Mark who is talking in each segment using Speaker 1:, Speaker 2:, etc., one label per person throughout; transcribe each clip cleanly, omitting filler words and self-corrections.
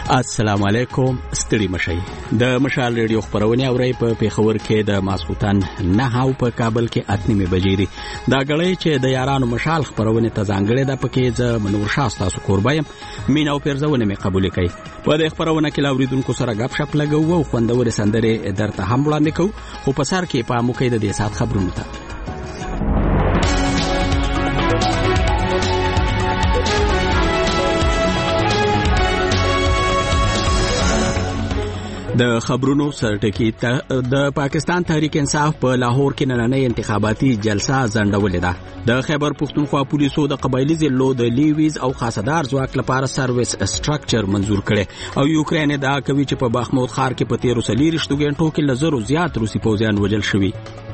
Speaker 1: السلام علیکم. ستړي مشئ. د مشال ریډیو خبرونه اورئ په پیښور کې د ماسخوتن 9 او په کابل کې 8 بجې دي. دا غړې چې د یارانو مشال خبرونه ته ځانګړې ده پکې ز منور شاه تاسو کوربایم مینا او پیرزونه می قبول کړي. په دې خبرونه کې لاوریدونکو سره غپ شپ لګو او خوندور سندره درته هم وړاندې کوو. خو په سر کې په موکې د دې سات خبرونه ته د خبرونو سرټکی د پاکستان تحریک انصاف په لاهور کې نننۍ انتخاباتي جلسه ځنډولې ده. د خیبر پښتونخوا پولیسو د قبایلی ضلعو د لیویز او خاصدار ځواک لپاره سرویس سټرکچر منزور کړي او یوکرين دا کوي چې په بخمود ښار کې په 13 غنټو کې لزرو زیات روسي پوځیان وژل شوي.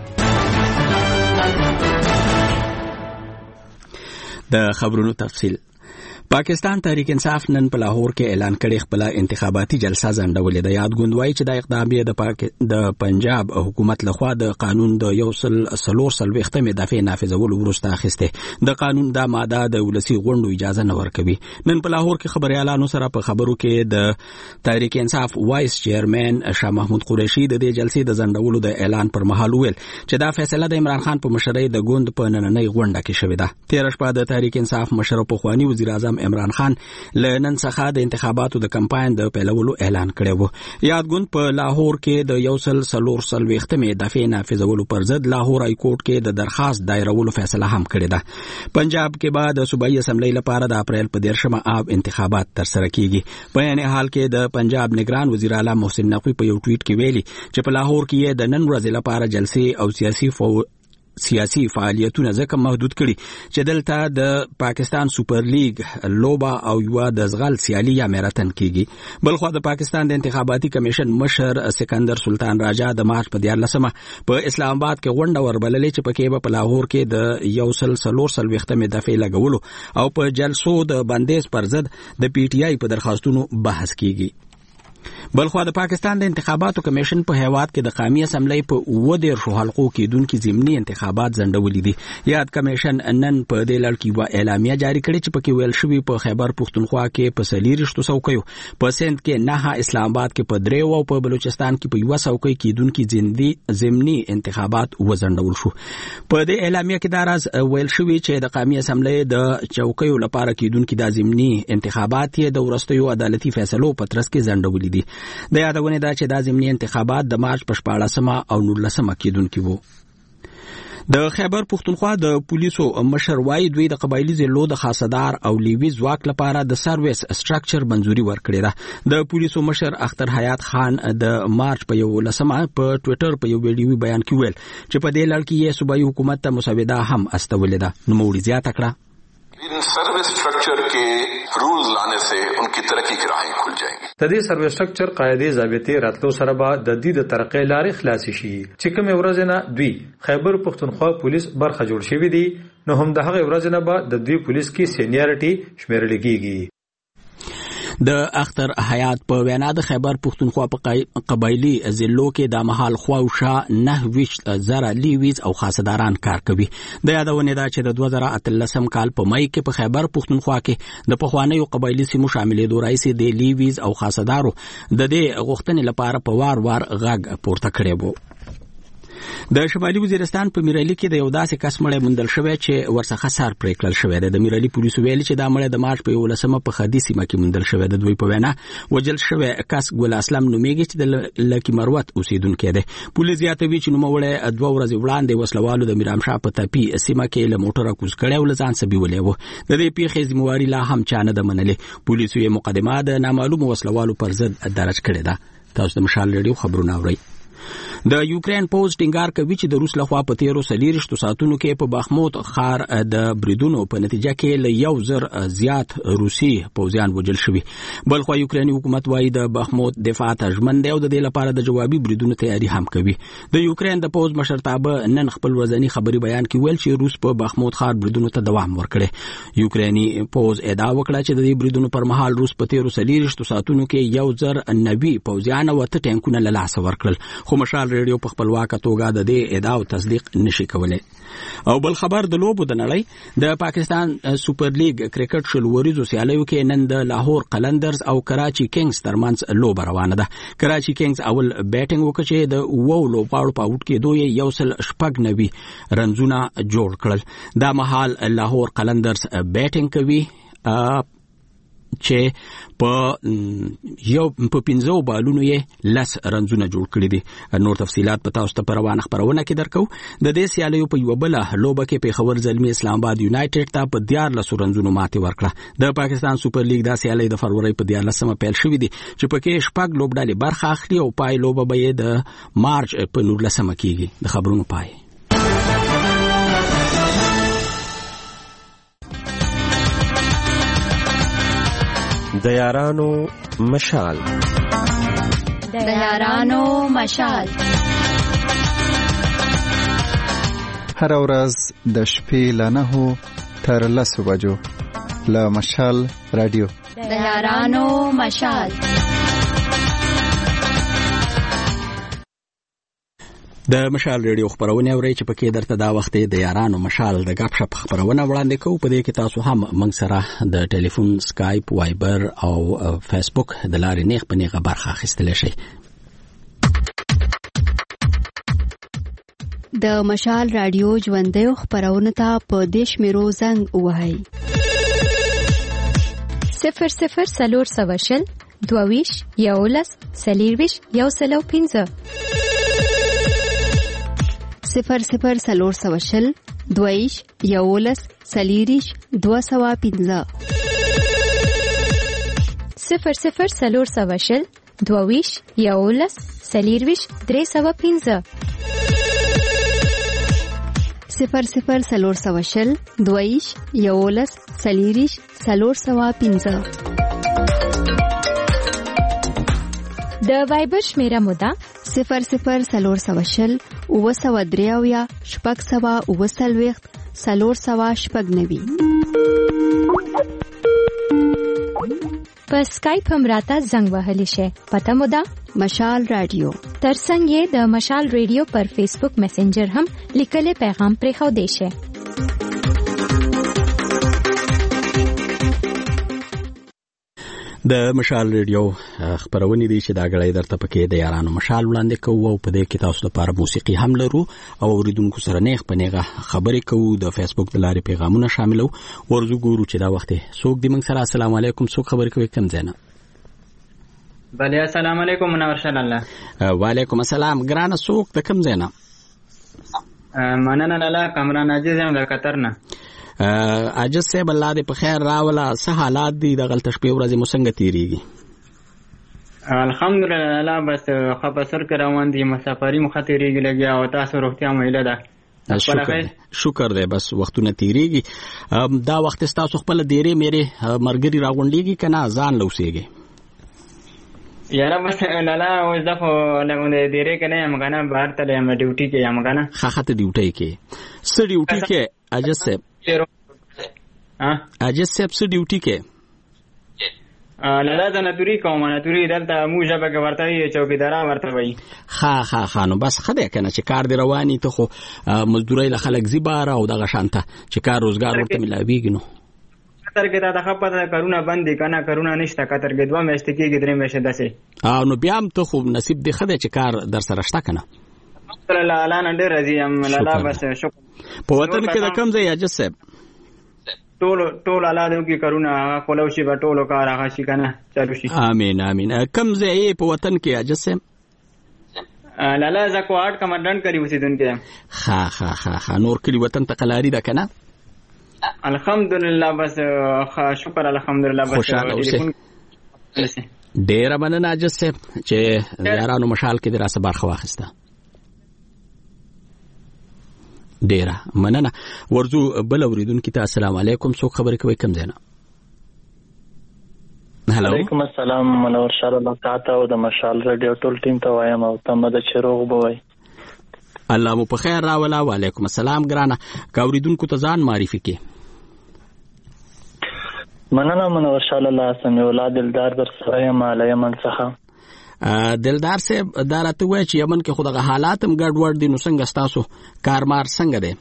Speaker 1: د خبرونو تفصیل. پاکستان تحریک انصاف نن په لاهور کې اعلان کړی خپل انتخاباتي جلسه ځنډولې ده. یاد غوندوي چې د اقدام یې د پنجاب حکومت لخوا د قانون د 140 دفعه نافذولو وروسته اخیسته. د قانون دا ماده د ولسی غونډو اجازه نه ورکوي. نن په لاهور کې خبريالانو سره په خبرو کې د تحریک انصاف وایس چیرمن شاه محمود قریشي د دې جلسې د ځنډولو د اعلان پر مهال ویل چې دا فیصله د عمران خان په مشرۍ د ګوند په نننۍ غونډه کې شوې ده. 13 شپه د تحریک انصاف مشر په خواني وزیر اعظم عمران خان لنن څخه د انتخاباتو د کمپاین د پیلولو اعلان کړی وو. یادګوند په لاهور کې د 140 دفعه نافذولو پر ضد لاهور های کورټ کې د درخواست دایرولو فیصله هم کړې ده. پنجاب کې بعد د صوبایي اسمبلی لپاره د اپریل په 13 آب انتخابات تر سره کیږي. په عین حال کې د پنجاب نگران وزیر اعلی محسن نقوی په یو ټویټ کې ویلي چې په لاهور کې د نن ورځې لپاره جلسې او سیاسي فعالیتونه ځکه محدود کړي چې دلته د پاکستان سوپر لیگ لوبا او یو د زغال سیالي یا میراتن کیږي. بلخو د پاکستان د انتخاباتي کمیشن مشر سکندر سلطان راجا د مارچ په 14 په اسلام آباد کې غونډه وربللې چې پکې په لاهور کې د 140 دفعه لګولو او په جلسو د بندیز پر ضد د پی ټی آی په درخواستونو بحث کیږي. بلخو د پاکستان د انتخاباتو کمیشن په هیواد کې د قومي اسمبلی په 13 حلقو کې دونکو ضمني انتخابات ځنډولې دي. یاد کمیشن نن په دې لړ کې و اعلامیه جاری کړې چې پکې ویل شوی په خیبر پښتونخوا کې په 13 څوکیو، په سند کې 9، اسلام آباد کې په 3 او په بلوچستان کې په 1 څوکۍ کې دونکو ضمني انتخابات وځنډول شو. په دې اعلامیه کې دا راز ویل شوی چې د قومي اسمبلی د چوکیو لپاره کې دونکو د ضمني انتخابات یې د ورستیو عدالتي فیصلو په ترڅ کې ځنډولې دي. د یادونه ده چې د ضمني انتخابات د مارچ په 14 او 19 کېدونکي وو. د خیبر پښتونخوا د پولیسو مشر وايي دوی د قبایلی ضلعو د خاصدار او لیوی ځواک لپاره د سرویس سټرکچر منزوري ورکړې ده. د پولیسو مشر اختر حیات خان د مارچ په 11 په ټوئیټر په یو ویډیو بیان کې ویل چې په دې لړ کې یې صوبایي حکومت ته مسوده هم استولې ده. نو موږ زیاته کړه
Speaker 2: इन service structure के rules लाने से उनकी तरक्की की राहें खुल जाएंगी.
Speaker 3: تدې سرویس سټرکچر قاعده ضابطه راتلو سره به د دې د ترقې لارې خلاص شي چې کوم ورځ نه دوی خیبر پښتونخوا پولیس برخه جوړ شوی دي نو هم د هغه ورځ نه به د دوی پولیس کې سینیارټي شمیرل کیږي.
Speaker 1: د اختر حیات په وینا د خیبر پښتونخوا په قبایلی ضلعو کې د محل خواوشا 9,000 لیویز او خاصداران کار کوي. د یادونه ده چې د 2013 کال په مای کې په خیبر پښتونخوا کې د پخوانیو قبایلی سیمو شاملېدو رئیس د لیویز او خاصدارو د دې غوښتنې لپاره په وار غږ پورته کړی وو. د شمالي وزیرستان په میرالي کې د یو داسې کس مړی موندل شوی چې ورڅخه سر پرې کړل شوی دی. د میرالي پولیسو ویلي چې دا مړی د مارچ په 11 په خدي سیمه کې موندل شوی دی. دوی په وینا وجل شوی کس ګل اسلام نومیږي چې د لکی مروت اوسیدونکی دی. پولیس زیاتوي چې نوموړی 2 ورځې وړاندې وسلوالو د میرام شاه په تپي سیمه کې له موټره کوز کړی او ځان سبي ولې وو. د دې پیښې ذمہواری لا هم چا نه ده منلې. پولیسو یې مقدمه د نامعلوم وسلوالو پر ضد درج کړې ده. تاسو د مشال ریډیو خبرونه اورئ. د یوکرين پوز ټینګار کوي چې د روس لخوا په 13 ساعتونو کې په بخمود ښار د بریدونو په نتیجه کې ل 1000 زیات روسي پوځیان وژل شوي. بلخو یوکریني حکومت وايي د بخمود دفاع ته ژمن دی او د دې لپاره د جوابي بریدونو تیاری هم کوي. د یوکرين د پوز مشرتابه نن خپل ورځنی خبري بیان کې ویل چې روس په بخمود ښار بریدونو ته دوام ورکړي. یوکریني پوز ادعا وکړه چې د دې بریدونو پر مهال روس په 13 ساعتونو کې 1090 پوځیان او 8 ټانکونه له لاسه ورکړل. خو مشال ریډیو په خپلواکه توګه د دې ادعا او تصدیق نشي کولای. او بل خبر د لوبو د نړۍ د پاکستان سوپر لیګ کرکټ شلوریزو سیالیو کې نن د لاهور قلندرز او کراچي کینګز ترمنځ لوبه روانه ده. کراچي کینګز اول بیټینګ وکړ چې د لوبغاړو په اوټ کې دوی 190 رنزونه جوړ کړل. دا مهال لاهور قلندرز بیټینګ کوي چې په 15 بالونو یې 10 رنزونه جوړ کړی دي. نور تفصيلات په تاسو ته په روانه خبرونه کې درکو. د دې سیالیو په یو بل لوبه کې پیښور زلمی اسلام آباد یونایټډ ته په 14 رنزونو ماتې ورکړه. د پاکستان سوپر لیګ دا سیالي د فروری په 14مه پیل شوې دي چې پکې شپږ لوبډلې برخه اخلي او پای لوبه به د مارچ په 19مه کېږي. د خبرونو پای
Speaker 4: د یارانو مشال
Speaker 5: هر ورځ د شپې له 9 تر 10 بجو له مشال رادیو
Speaker 6: د یارانو مشال.
Speaker 1: د مشال ریډیو خبرونه اوري چې پکې درته دا وخت د یارانو مشال د غپ شپ خبرونه وړاندې کوو. په دې کې تاسو هم موږ سره د ټلیفون، سکایپ، وایبر او فیسبوک د لارې نیغ په نیغه برخه اخیستلی شئ.
Speaker 6: د مشال رادیو ژوندۍ خبرونه ته په دیش میرو زنګ وهاي 00 سلور سواشل دوویش یولس سلیرویش یوسلو 00 سلور سواشل دویش یولس سلیریش 215 00 سلور سواشل دویش یولس سلیرویش 315 00 سلور سواشل دویش یولس سلیریش 315. د وایبر شمیره مودا 00 سلور سواشل اوسودریاویا شپږ سوا اوسلويخت سلور سوا شپږ نوي. په سکایپ هم راته زنګ وهلی شي. پته مودا مشال رادیو. ترڅنګ یې د مشال رادیو پر فیسبوک میسنجر هم لیکلي پیغام پرې خو دی شي.
Speaker 1: د مشال ریډیو خبرونه دي چې دا غړې درته پکې د یارانو مشال وړاندې کوو او په دې کې تاسو لپاره موسیقي هم لرو او اوریدونکو سره نیغ په نیغه خبرې کوو. د فیسبوک د لارې پیغامونه شاملو. ورزو ګورو چې دا وخت څوک دی موږ سره. السلام علیکم. څوک خبرې کوي کوم ځای نه؟
Speaker 7: بله السلام علیکم. منور شال الله.
Speaker 1: وعلیکم السلام. ګرانه څوک د کوم ځای نه؟
Speaker 7: مننه لاله کامران عزیز یم د قطر نه.
Speaker 1: عجز صاحب الله دې په خیر راولا. څه حالات دي د غلط شپې ورځې مو څنګه تیریږي؟
Speaker 7: الحمدلله بس خبر کې روان دي. مسافري مخ تیریږي لګیا او تاسو روغتیا مهله ده.
Speaker 1: شکر دی. بس وختونه تیریږي. دا وخت تاسو خپل ډیره میره مرګري راغونډيږي کنه ځان لوسيږي؟
Speaker 7: یاره بس لاله اوس دغه لګونه ډیره کنه یم کنه بهر ته یم ډیوټي کې یم کنه.
Speaker 1: خاطه ډیوټي کې څه ډیوټي کې عجز صاحب؟ عجز صاحب څه ډیوټي کې؟
Speaker 7: لاله د ناتوري کوم ناتوري دلته موجه به ورته وي چوکیدارا ورته وي.
Speaker 1: ها نو بس خدای کنه چې کار دی رواني ته خو مزدوري له خلک زیبار او دغه شانته چې کار روزګار ورته ملاويږي. نو قطر کې دا خبره کرونا بند کنه کرونا نشته. قطر کې 2 میاشتې کېږي 3 میاشتې دسه. نو بیا هم ته خو نصیب دی خدای چې کار در سره شته کنه.
Speaker 7: لاله نن ډېر راځي ام لاله بس شکر.
Speaker 1: په وطن کې د کم ځای عجز صاحب
Speaker 7: ټول الله دې کې کرونا کولو شي به ټولو کار هغه شي کنه چالو شي.
Speaker 1: امين. کم ځای په وطن کې عجز صاحب؟
Speaker 7: لاله زکو 8 کمانډنټ کری اوسیدونکو.
Speaker 1: ها نور کلی وطن ته قلاری ده کنه.
Speaker 7: الحمدلله بس شکر الحمدلله بس ټلیفون
Speaker 1: ډیر مننه عجز صاحب چې یارانو مشال کې دراسه برخه واخیسته. ډیره مننه. ورزو بل اوریدونکو ته السلام علیکم. څوک خبرې کوي کوم ځای نه؟ هلو.
Speaker 8: وعلیکم السلام. منور شال الله تاسو او د مشال رادیو ټول ټیم ته وایم او تاسو د چروغ بوي.
Speaker 1: الله مو په خیر راولا. وعلیکم السلام. ګرانه کا اوریدونکو ته ځان معرفي کې.
Speaker 8: مننه منور شال الله سمي اولاد دلدار در سره یم علی یمن څخه.
Speaker 1: دلدار صاحب دا راته وایي چې یمن کې خو دغه حالات هم ګډوډ دي، نو څنګه ستاسو کارمار څنګه دی؟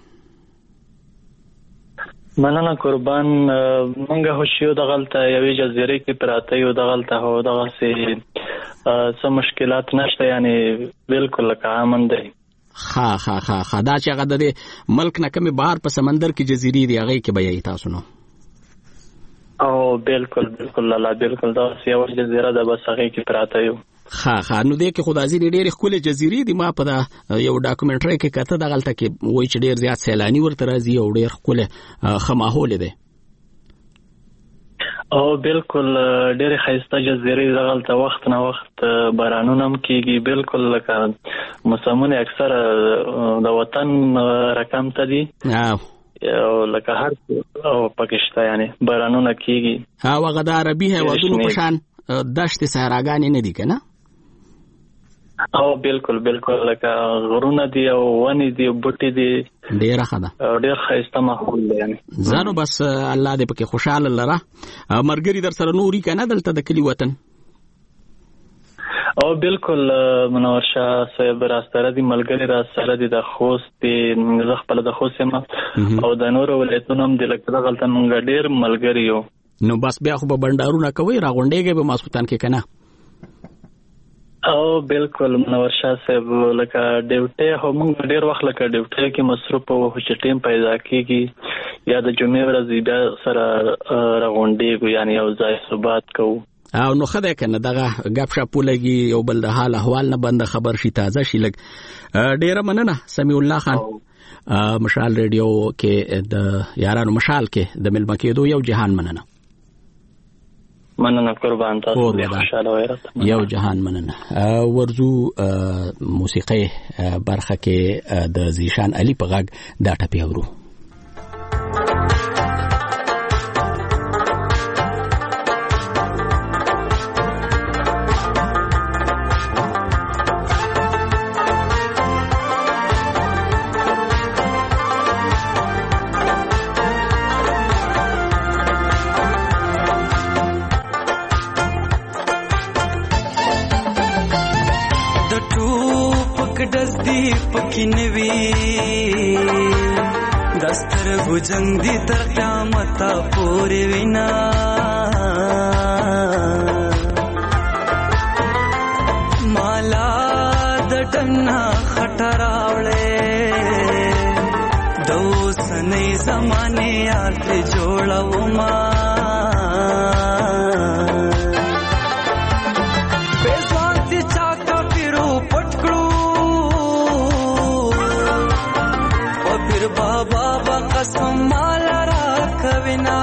Speaker 8: مننه قربان. منګه هوشیو دغلته یوې جزیرې کې پراته یو، دغلته هو دغه څه مشکلات نشته، یعنی بالکل لکه امن دی.
Speaker 1: ها دا چې هغه د ملک نه کمې بهر په سمندر کې جزیرې دي هغې کې به یې تاسو نو؟
Speaker 8: او بالکل لالا بالکل دا یو جزیره ده، بس هغې کې پراته یو.
Speaker 1: نو دې کې خو دا ځینې ډېرې ښکلې جزیرې دي. ما په یو ډاکومنټري کې کته دغلته کې وایي چې ډېر زیات سیلاني ورته راځي او ډېر ښکلی ښه ماحول دی.
Speaker 8: او بالکل ډېرې ښایسته جزیرې دغلته وخت نه وخت بارانونه هم کېږي. بالکل لکه موسمونه اکثره د وطن رقم ته دي او لکه هر پاکستان یعنی بارانونه کېږي.
Speaker 1: هغه د عربي هیوادونو په شان دشت صحراګانې نه دي که نه؟
Speaker 8: او بالکل لکه غرونه دي او ونې دي او بوټي دي.
Speaker 1: ډېره ښه ده،
Speaker 8: ډېر ښایسته ماحول دی. یعنی
Speaker 1: زه نو بس الله دې پکې خوشحاله لره. ملګري در سره نوري که نه دلته د کلي وطن؟
Speaker 8: او بالکل منور شاه صاحب راسره دي، ملګري راسره دي، د خوست دي، زه خپله د خوست یم او د نورو ولایتونو هم دي. لکه دغلته موږ ډېر ملګري یو. نو
Speaker 1: بس بیا خو به بنډارونه کوئ، راغونډېږئ به ماسخوتن کې که نه؟
Speaker 8: او بالکل منور شاه صاحب لکه ډیوټي خو موږ ډېر وخت لکه ډیوټي کې مصروف وو، چې ټیم پیدا کېږي یا د جمعې ورځې بیا سره راغونډېږو، یعنی یو ځای صحبت کوو.
Speaker 1: او نو ښه دی که نه، دغه ګپ شپ ولګي، یو بل د حال احوال نه بنده خبر شي، تازه شي لږ. ډېره مننه سمیع الله خان. مشال ریډیو کې د یارانو مشال کې د مېلمه کېدو یو جهان مننه.
Speaker 8: مننه قربان، تاسو ډېر خوشاله وئ.
Speaker 1: یو جهان مننه. ورځو موسیقۍ برخه کې د زیشان علي په غږ دا ټپې اورو.
Speaker 9: جنگ دی تر قیامت پورې وینا مالا د ټنا خټراوړې دوسنې زمانه یاد جوړو ما بېسوانتي چاکا پیرو پټکړو او پیر بابا قسم مال را کوینا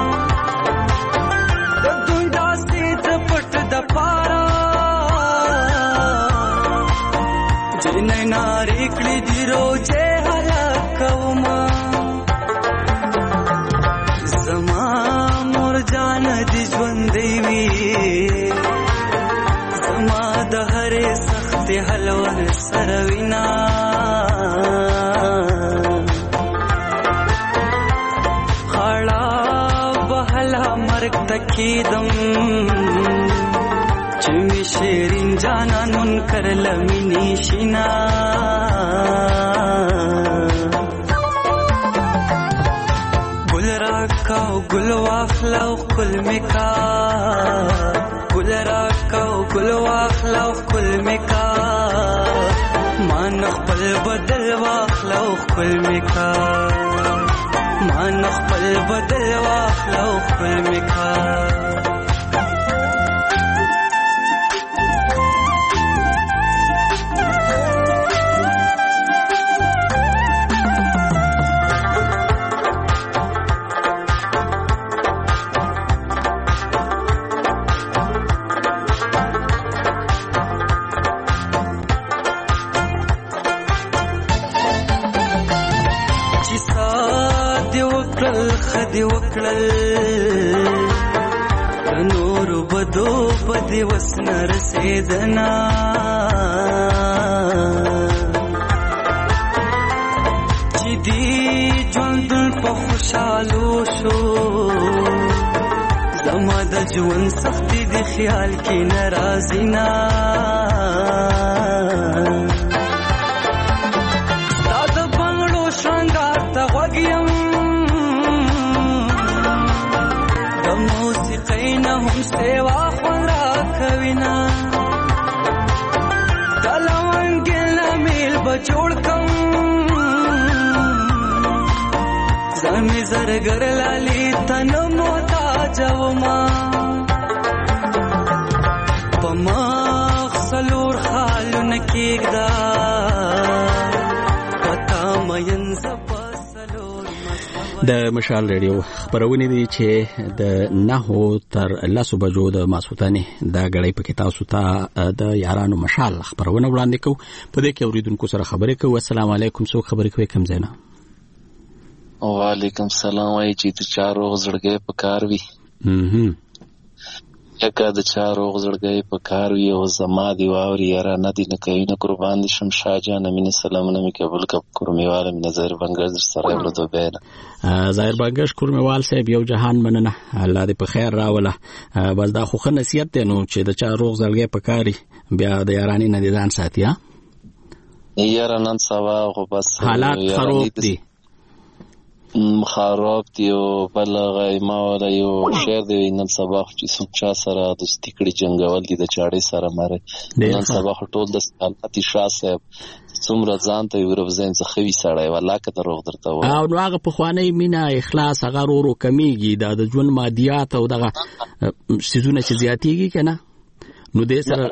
Speaker 9: د دنیا سید پټ د پارا جنې ناری کړي دی روزه هلاکوما زما مور جان دي ژوندې وي زما د هرې سخت حلوه سروینا تکیدم چې می شیرین جانانون کرل مینی شینا ګل راکاو ګل واخلاو کل میکا ګل راکاو ګل واخلاو کل میکا مان خپل بدل واخلاو کل میکا مان خپل بدل واخلو خپل میکا خدي وکړل نور بدو بدی وسن رسیدنا چې دی ژوند په خوشالو شو زما د ژوند سختي د خیال کې ناراضي نه ستا د بنګړو شرنګار ته غوږ یم د موسیقۍ نه هم سیوا خوند راکوي نه د لونګې نه میل به جوړ کړم ځان مې زرګر لالي ته نه محتاج وما په مخ څلور خالونه کېږده پتا مین زپه څلور
Speaker 1: د مشال رادیو خبرونه دي چې د 9 تر 10 بجو د ماسوتانه دا غړې پکې تاسو ته د یارانو مشال خبرونه وړاندې کوو په دې کې اوریدونکو سره خبرې کوو. السلام علیکم. څوک خبرې کوي کوم ځای نه؟
Speaker 10: وعلیکم السلام. وای چې د چارو زړګي په کار وي یکه د چارو زړګي په کار وي او زما دی واوري یاره نه دی نه کوي نه قربان دي شم شاهجان امین سلامونه می قبول کړ کورمیوال می نظر بنګر سره ورته بیان
Speaker 1: ظاهر بنګر کورمیوال صاحب یو جهان مننه الله دې په خیر راوله. بس دا خو نصیحت دی نو چې د چارو زړګي په کاری بیا د یارانی نه دي ځان ساتي ها
Speaker 10: یاره نن سبا خو بس
Speaker 1: حالات خراب دي
Speaker 10: خراب دی او بل غیما ولا یو شعر دی نن سبا چې څوک چا سره دوستي کړي جنگول دي د چاړې سره ماره نن سبا ټول د سالتي شاه صاحب څومره ځان ته یو ربزین څخه وی سړی والله که دروغ درته و
Speaker 1: او نو هغه په خوانی مینا اخلاص هغه ورو کمیږي د ژوند مادیات او دغه سيزونه چې زیاتیږي کنه نو دې سره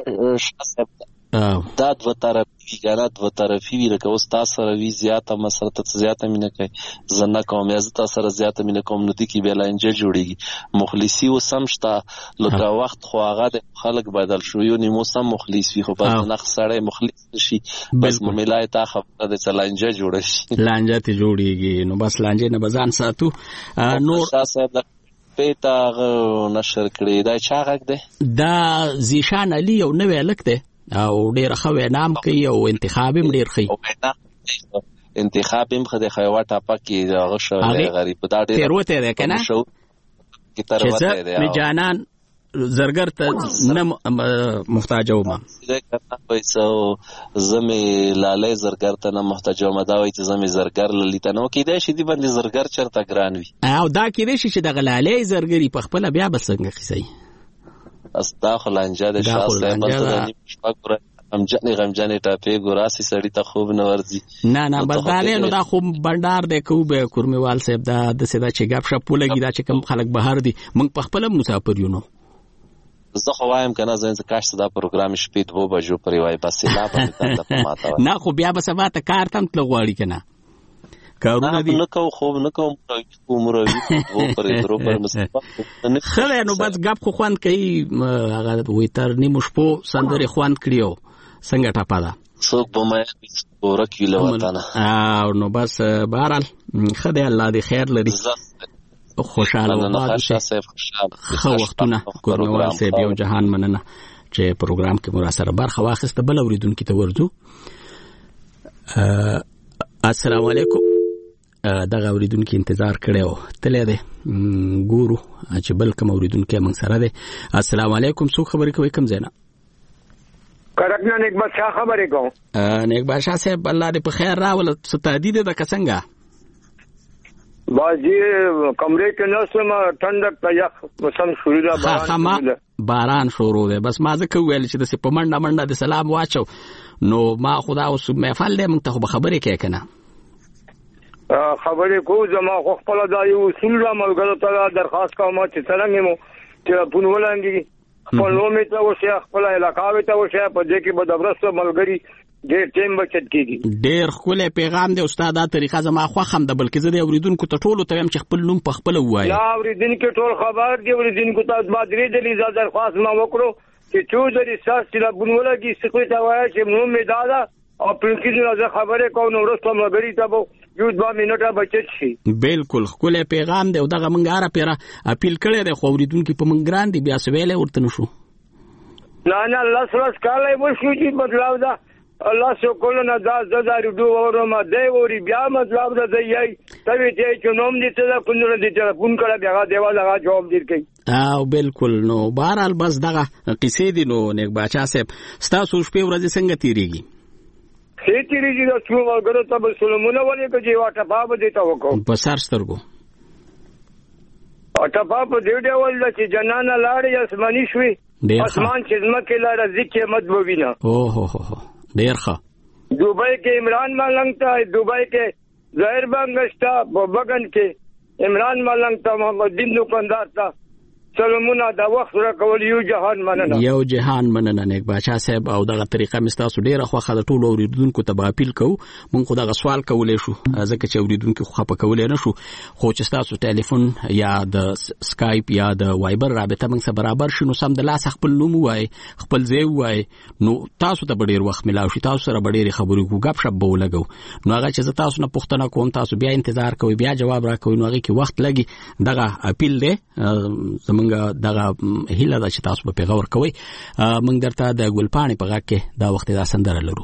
Speaker 10: دا دو طرفي کنه دو طرفي وی لکه اوس تاسو سره وی زیاته مسله ته زیاته مینه کوي زنه کوم یا تاسو سره زیاته مینه کوم نو دي کې بیلانجه جوړیږي مخلصي او سمشتا لکه وخت خو هغه د خلق بدل شو یو نیمو سم مخلص وي خو په نخ سره مخلص شي بس ملای تا خبره د چلنجه جوړ شي
Speaker 1: لانجه ته جوړیږي نو بس لانجه نه بزان ساتو نور
Speaker 10: تاسو پیتا نشر کړی دا چا غږ دی
Speaker 1: دا زیشان علي یو نوې لک دی او ډیر خو نام کوي او انتخاب هم ډیر خي
Speaker 10: انتخاب هم خدای خو واټه پکې هغه شو غریب دا ډیر
Speaker 1: تیروته ده کنه
Speaker 10: کی تروته ده
Speaker 1: می جانان زرګر ته نه محتاج وم
Speaker 10: پیسو زمي لاله زرګر ته نه محتاج وم دا وایي چې زمي زرګر للیته نو کې دا شي دی باندې زرګر چرته ګران وي
Speaker 1: او دا کې دی چې د غلاله زرګری په خپل بیا بسنګ خسي
Speaker 10: استغفر لنجه د شاسه بلته شپږ غمجنې ټاپې ګوراسي سړی ته خوب نه ورځي
Speaker 1: نه بداله نو دا خو بندر د کوبه کورمیوال صاحب دا د سدا چې غب شپ لګی دا چې کم خلک بهر دي موږ په خپل مسافر یو نو
Speaker 10: زه خو وایم کنه زه کاش دا پروګرام شپې 2 بجو پرې وای بس لا په ماته
Speaker 1: نه خو بیا به سبا ته کار تم تل غواړي کنه کارونه دي
Speaker 10: نه کو خوب نه کوم عمروي وو پرې درو پر مسافر
Speaker 1: خله نو بس غب خو خوان کوي هغه وې تر نیمو شپو سندره خوان کړیو څنګه ټاپا ده
Speaker 10: څوک به مې ورکی له وطن
Speaker 1: او نو بس بهرال خدای الله دې خیر لري خوشاله وباد شه خو وختونه کورنوال سه بیا جهان مننه چې پروګرام کې مو سره برخه واخسته بل اوریدونکو ته ورځو. السلام علیکم. دغه اوریدونکو انتظار کړو تلې ده ګورو چې بل کوم اوریدونکو موږ سره ده. السلام علیکم. څو خبرې کوي کوم زینا
Speaker 11: کرکنا نیک بادشاہ خبرې کوم.
Speaker 1: نیک بادشاہ صاحب الله دې په خیر راول ستادید د کسنګا
Speaker 11: باجی کمرې کې نسم ټندک یخ موسم شروع ده
Speaker 1: باران شروع ده بس ما ځکه ویل چې د سپمنډه د سلام واچو نو ما خدا اوس محفل دې موږ ته خبرې کوي کنه
Speaker 11: خبرې کو زما خپل د یو اصول را ملګرو ته درخواست کوم چې څنګه مو ټلیفون ولانګي په نومې ته وشه خپل علاقې ته وشه په دې کې به د ورسره ملګری ډېر ټیم بچت کیږي.
Speaker 1: ډېر خپل پیغام دی استاد دا طریقه زما خو خم د بلکې زه د اوریدونکو ته ټولو ته هم چې خپل نوم په خپل وایي
Speaker 11: لا اوریدونکو ټول خبر دی اوریدونکو ته بعد لري د لیزا درخواست ما وکړو چې چوزري ساس چې لا بنولګي سکوي ته وایي چې نوم می دادا او پرکې نه خبره کوم نو ورسته ملګری ته وو یو 2 منټه بچت شي.
Speaker 1: بالکل خپل پیغام دی او دغه منګاره پیرا اپیل کړی دی خو اوریدونکو په منګران دی بیا سویل ورته نشو
Speaker 11: نه الله سره کالای وشو چې بدلاو دا الله سو کولنا دا زداري دو ورما دی وری بیا مطلب دا دی توی چې نوم دې ته کوندره دې ته فون کړه بیا دیوا لگا جواب درکې
Speaker 1: او بالکل نو بهرحال بس دغه قصې دي نو نیک باچا صاحب ستاسو شپې ورځې څنګه تیریږي
Speaker 11: څه تیریږي دا څو وګړو ته سلمونه ولې کې واټه باب دې ته وکړو
Speaker 1: په سر سترګو
Speaker 11: واټه باب دې ډول چې جنانه لاړې اسماني شوي اسمان چې زمکه لاړه ذکر مت بوینه
Speaker 1: او هو ډیر ښه
Speaker 11: दुबई के इमरान मलंग था दुबई के ज़ाहिर बंगश था बगन के इमरान मलंग था मोहम्मद बिन दुकानदार था सलमोना دا وخت را کول یو جهان مننه نیک باچا صاحب او دغه طریقه مستاسو ډیره خوخه د ټولو اوریدونکو ته اپیل کوو مونږ خو دغه سوال کولای شو ځکه چې اوریدونکو خو په کولای نه شو خو چې تاسو ټلیفون یا د سکایپ یا د وایبر رابطه مونږ سره برابر شنو سم د لاس خپل نوم وای خپل ځای وای نو تاسو ته ډیر وخت ملاوي شي تاسو سره ډیر خبرې کو غب شپ بو لګو نو هغه چې تاسو نه پوښتنه کوم تاسو بیا انتظار کوئ بیا جواب راکوئ نو هغه کې وخت لګي دغه اپیل دی زمونږ دغه هیله ده چې تاسو په پیغور کوئ موږ درته د ګلپاڼې په غږ کې دا وخت دا سندره لرو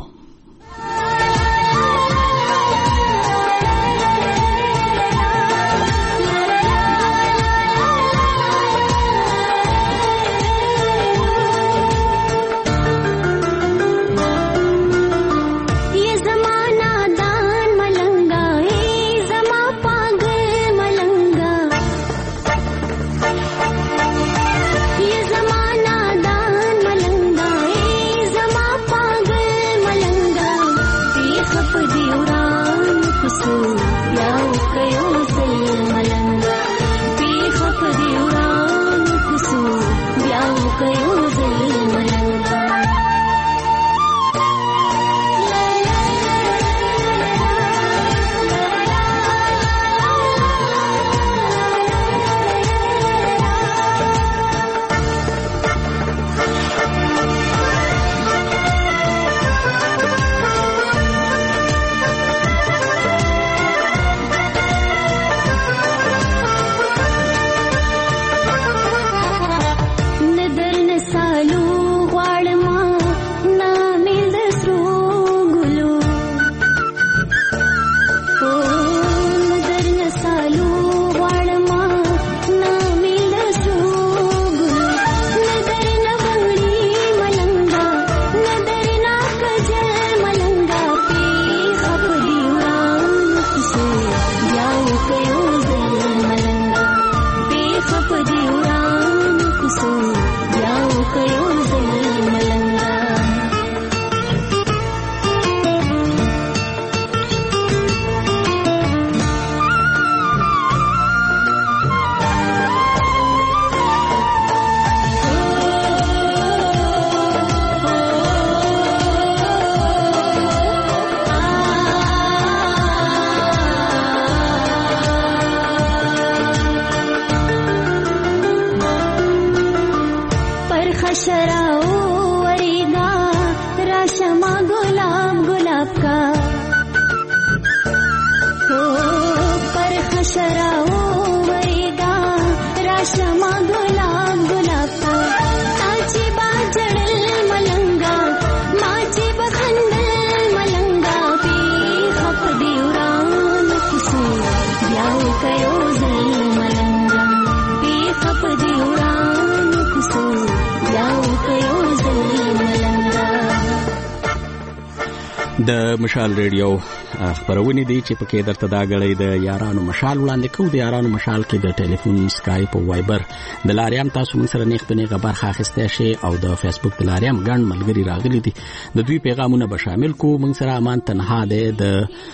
Speaker 11: د مشال ریډیو خبرونه دي چې پکې درته دا غړې د یارانو مشال وړاندې کوو د یارانو مشال کې د ټلیفون سکایپ او وایبر د لاریام تاسو موږ سره نیغ په نیغه برخه اخیسته شي او د فیسبوک د لاریام ګڼ ملګری راغلي دي د دوی پیغامونه به شامل کو موږ سره امان تنها ده د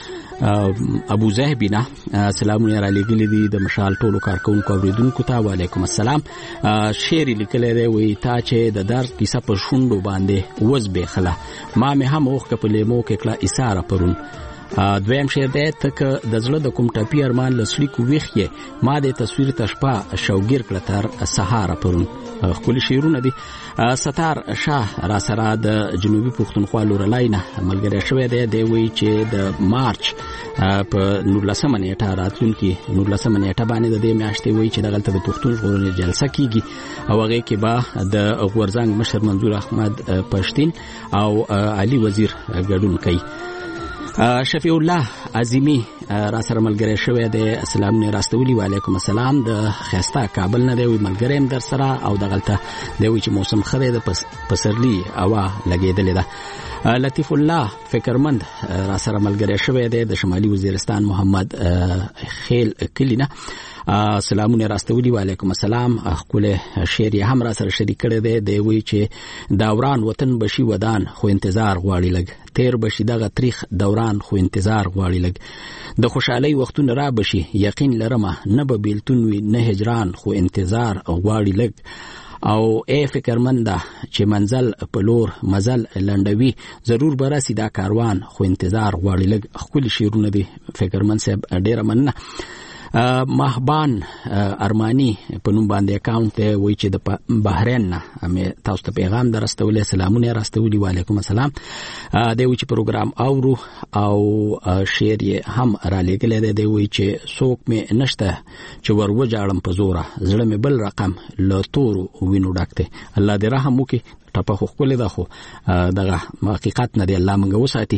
Speaker 11: ابو زهبینا سلامونه را لګلې دي د مشال ټولو کارکونکو اوریدونکو ته وعلیکم السلام شعر لیکلې دی وی تا چې د درد کیسه پر شونډو باندې وز به خلا ما مه هم اوخ په لیمو کې کلا اساره پرون
Speaker 1: دویم شعر دی تک د زړه د کوم ټپی ارمان لسلی کو ویخه ما د تصویر تشپا شوګیر کړه تر سهار پرون خپل شعرونه دي. ستار شاه را سره د جنوبي پښتونخوا لورلای نه ملګری شوی دی وی چې د مارچ په 19 نیټه راتلونکي 19 نیټه باندې د دې میاشتې وی چې دغلته د پښتون ژغورنې جلسه کیږي او هغه کې به د غورزنګ مشر منظور احمد پښتين او علي وزیر ګډون کوي. شفیع الله عظیمی را سره ملګری شوی دی. السلام راستولی وعلیکم السلام. د خسته کابل نه دی ملګری در سره او دغلته دی چې موسم خره د پسرلی اوا لګیدلې ده. لطیف الله فکرمند را سره ملګری شوی دی د شمالي وزیرستان محمد خیل کلینا. سلامونه راستولی وعلیکم السلام. خپل شعر هم را سره شریک کړی دی وی چې دوران وطن بشي ودان خو انتظار غواړي لګ تیر بشي دغه تاریخ دوران خو انتظار غواړي لګ د خوشحالي وختونه را بشي یقین لرمه نه به بیلتون وي نه هجران خو انتظار غواړي لګ او ای فکرمنده چې منزل په لور مزل لنډوي ضرور براسي دا کاروان خو انتظار غواړي لګ. خپل شعرونه دي فکرمن صاحب ډیره مننه. مهبان ارمانی په نوم باندې اکاونټ دی وی چې د بحرین نه مې تاسو ته پیغام درستولې. سلامونه راستولي وعلیکم السلام. دی وی چې پروګرام اورو او شعر یې هم را لګلې دی وی چې څوک مې نشته چې ور وجاړم په زوره زړه مې بل رقم له تورو وینو ډکته. الله دې رحم وکړي. ټپه خو خپل ده خو دغه حقیقت نه دی الله موږ وساتي.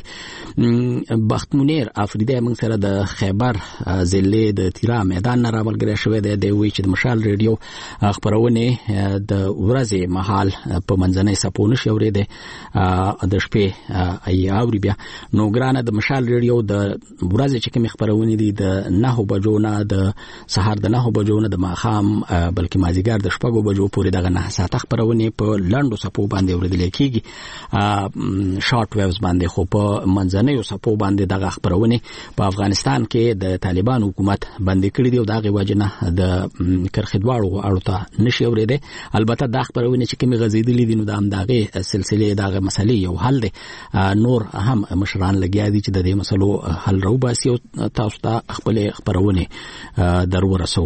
Speaker 1: بخت منیر افریدی موږ سره د خیبر ضلع د تیرا میدان نه راولګری شوی دی وی چې د مشال ریډیو خبرونه د ورځې مهال په منځنۍ سپو نشي اورېده د شپې ای اوري بیا نو ګرانه د مشال ریډیو د ورځې چې کوم خبرونه دي د 9 بجو نه د سهار د 9 بجو نه د ماخام بلکې مازیګر د 6 بجو پورې دغه 9 ساعت خبرونه په لاندو سپو باندې اوریدل کیږي شارټ ویوز باندې. خو په منځنۍ سپو باندې دغه خبرونه په افغانستان کې د طالبان حکومت باندې کړی دی او دغه وجنه د کرخدواړو اړه نشي اوریده. البته د خبرونه چې کومي غزیدلې دي نو د امداغه سلسله دغه مسلې یو حل دی. نور هم مشران لګیا دي چې د دې مسلو حل راو باسي او تاسو ته خپل خبرونه درورسو.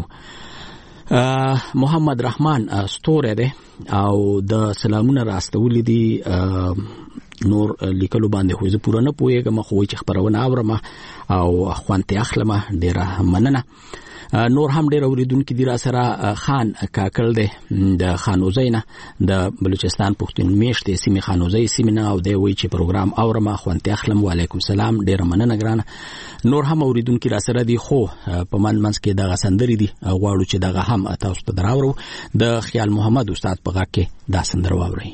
Speaker 1: محمد رحمان ستوره ده او د سلامونه راستولې دي نور لیکلو باندې خو زه پوره نه پوهیږم خو چې خبرونه اورم او خوانته اخلمه ډیره مننه. نور هم ډیر اوریدونکو دي را سره خان کاکل ده د خانوزینا د بلوچستان پښتون میشته سیمه خانوزی سیمه او دی وی چې پروګرام اورم خوانته اخلم. وعلیکم السلام ډیر مننه ګرانه. نور هم اوریدونکو را سره دي خو په منځ کې دغه سندري دي غواړو چې دغه هم تاسو ته دراورو. د خیال محمد استاد په غاکه دا سندر واوري.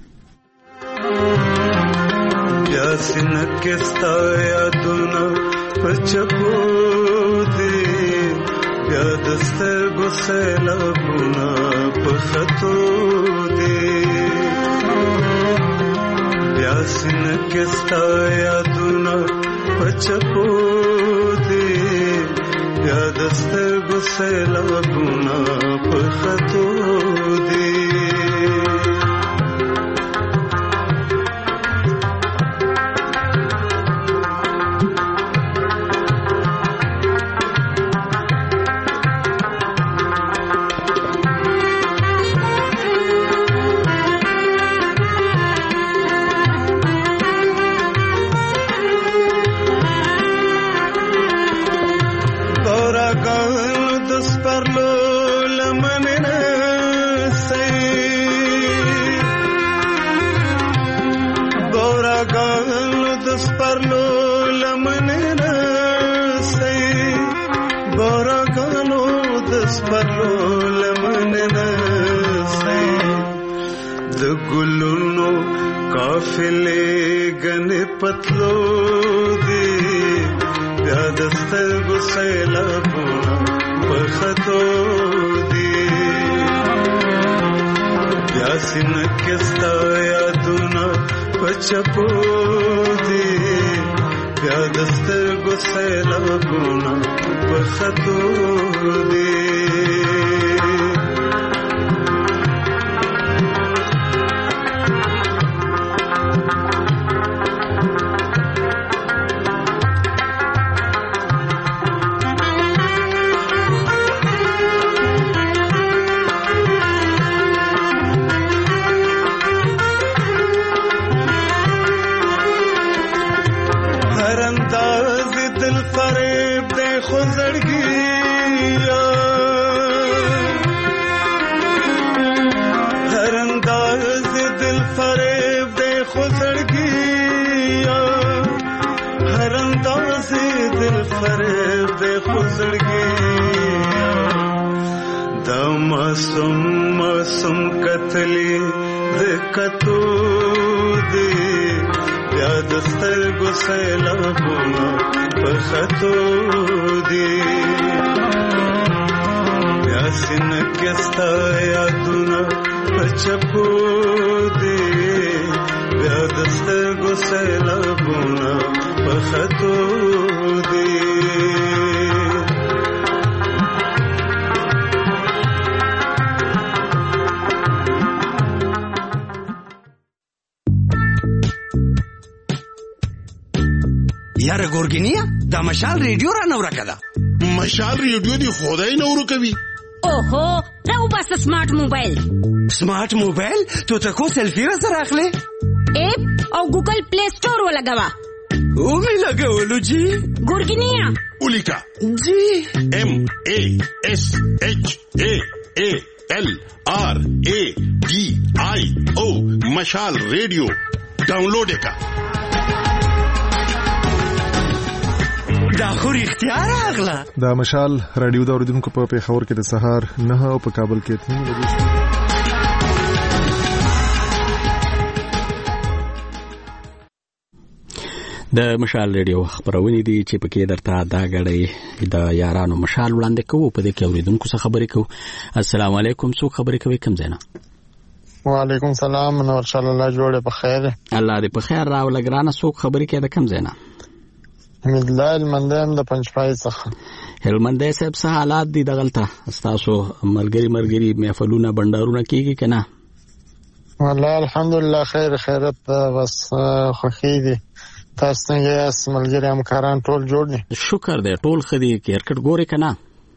Speaker 9: یا سنکستا یادونه پچپو دی بیا دستر گسلابونا پخطو دی بیا سنکستا یادونه پچپو دی بیا دستر گسلابونا پخطو دی گلونو قافلے گنے پتلو دی بیا دستر گسیلا بونا پخطو دی بیا سنکستا یادونا پچپو دی بیا دستر گسیلا بونا پخطو دی
Speaker 12: دل فریب دے خزڑگی ہر انداز دل فریب دے خزڑگی ہر انداز دل فریب دے خزڑگی دا معصوم معصوم قتلی دکتو دی بیا دستر گو سیلابونا بخطو دی بیا سنکستا یادونا بچپو دی بیا دستر گو سیلابونا بخطو دی
Speaker 13: یاره ګورګینیا دا مشال ریډیو را نو راکړه.
Speaker 14: مشال ریډیو دی خدای نو ورکوي.
Speaker 15: اوهو راو بس سمارټ موبایل.
Speaker 13: سمارټ موبایل ته کو سیلفی را سره اخلي؟
Speaker 15: اپ او ګوګل پلی سٹور ولګوا.
Speaker 13: او می لګولو جی.
Speaker 15: ګورګینیا
Speaker 14: ولیکا
Speaker 13: جی
Speaker 14: MASHALRADIO مشال ریډیو ډاونلوډ وکړه.
Speaker 13: دا خو رښتیا راغله.
Speaker 16: دا مشال رادیو د اوریدونکو په پیښور کې د سهار 9 او په کابل کې 8 بجې.
Speaker 1: د مشال ریډیو خبرونه دي چې پکې درته دا غړې د یارانو مشال وړاندې کوو. په دې کې اوریدونکو څخه خبرې کوو. السلام علیکم. څوک خبرې کوي؟ کوم ځای نه؟
Speaker 17: وعلیکم السلام. نور شال الله جوړه په خیر.
Speaker 1: الله دې په خیر راول. ګرانه څوک خبرې کوي؟ د کوم ځای نه؟
Speaker 17: مدلال مندم د پنځپای څخه.
Speaker 1: هلمندې صاحب څه حالات دي دغلته؟ تاسو ملګری محفلونه بندارونه کیږي کنه؟
Speaker 17: والله الحمدلله خیر خیرت بس خوخي دي. تاسو څنګه یاست؟ ملګری همکاران ټول جوړ دي؟
Speaker 1: شکر دی ټول خدي. کرکټ ګوري کنه؟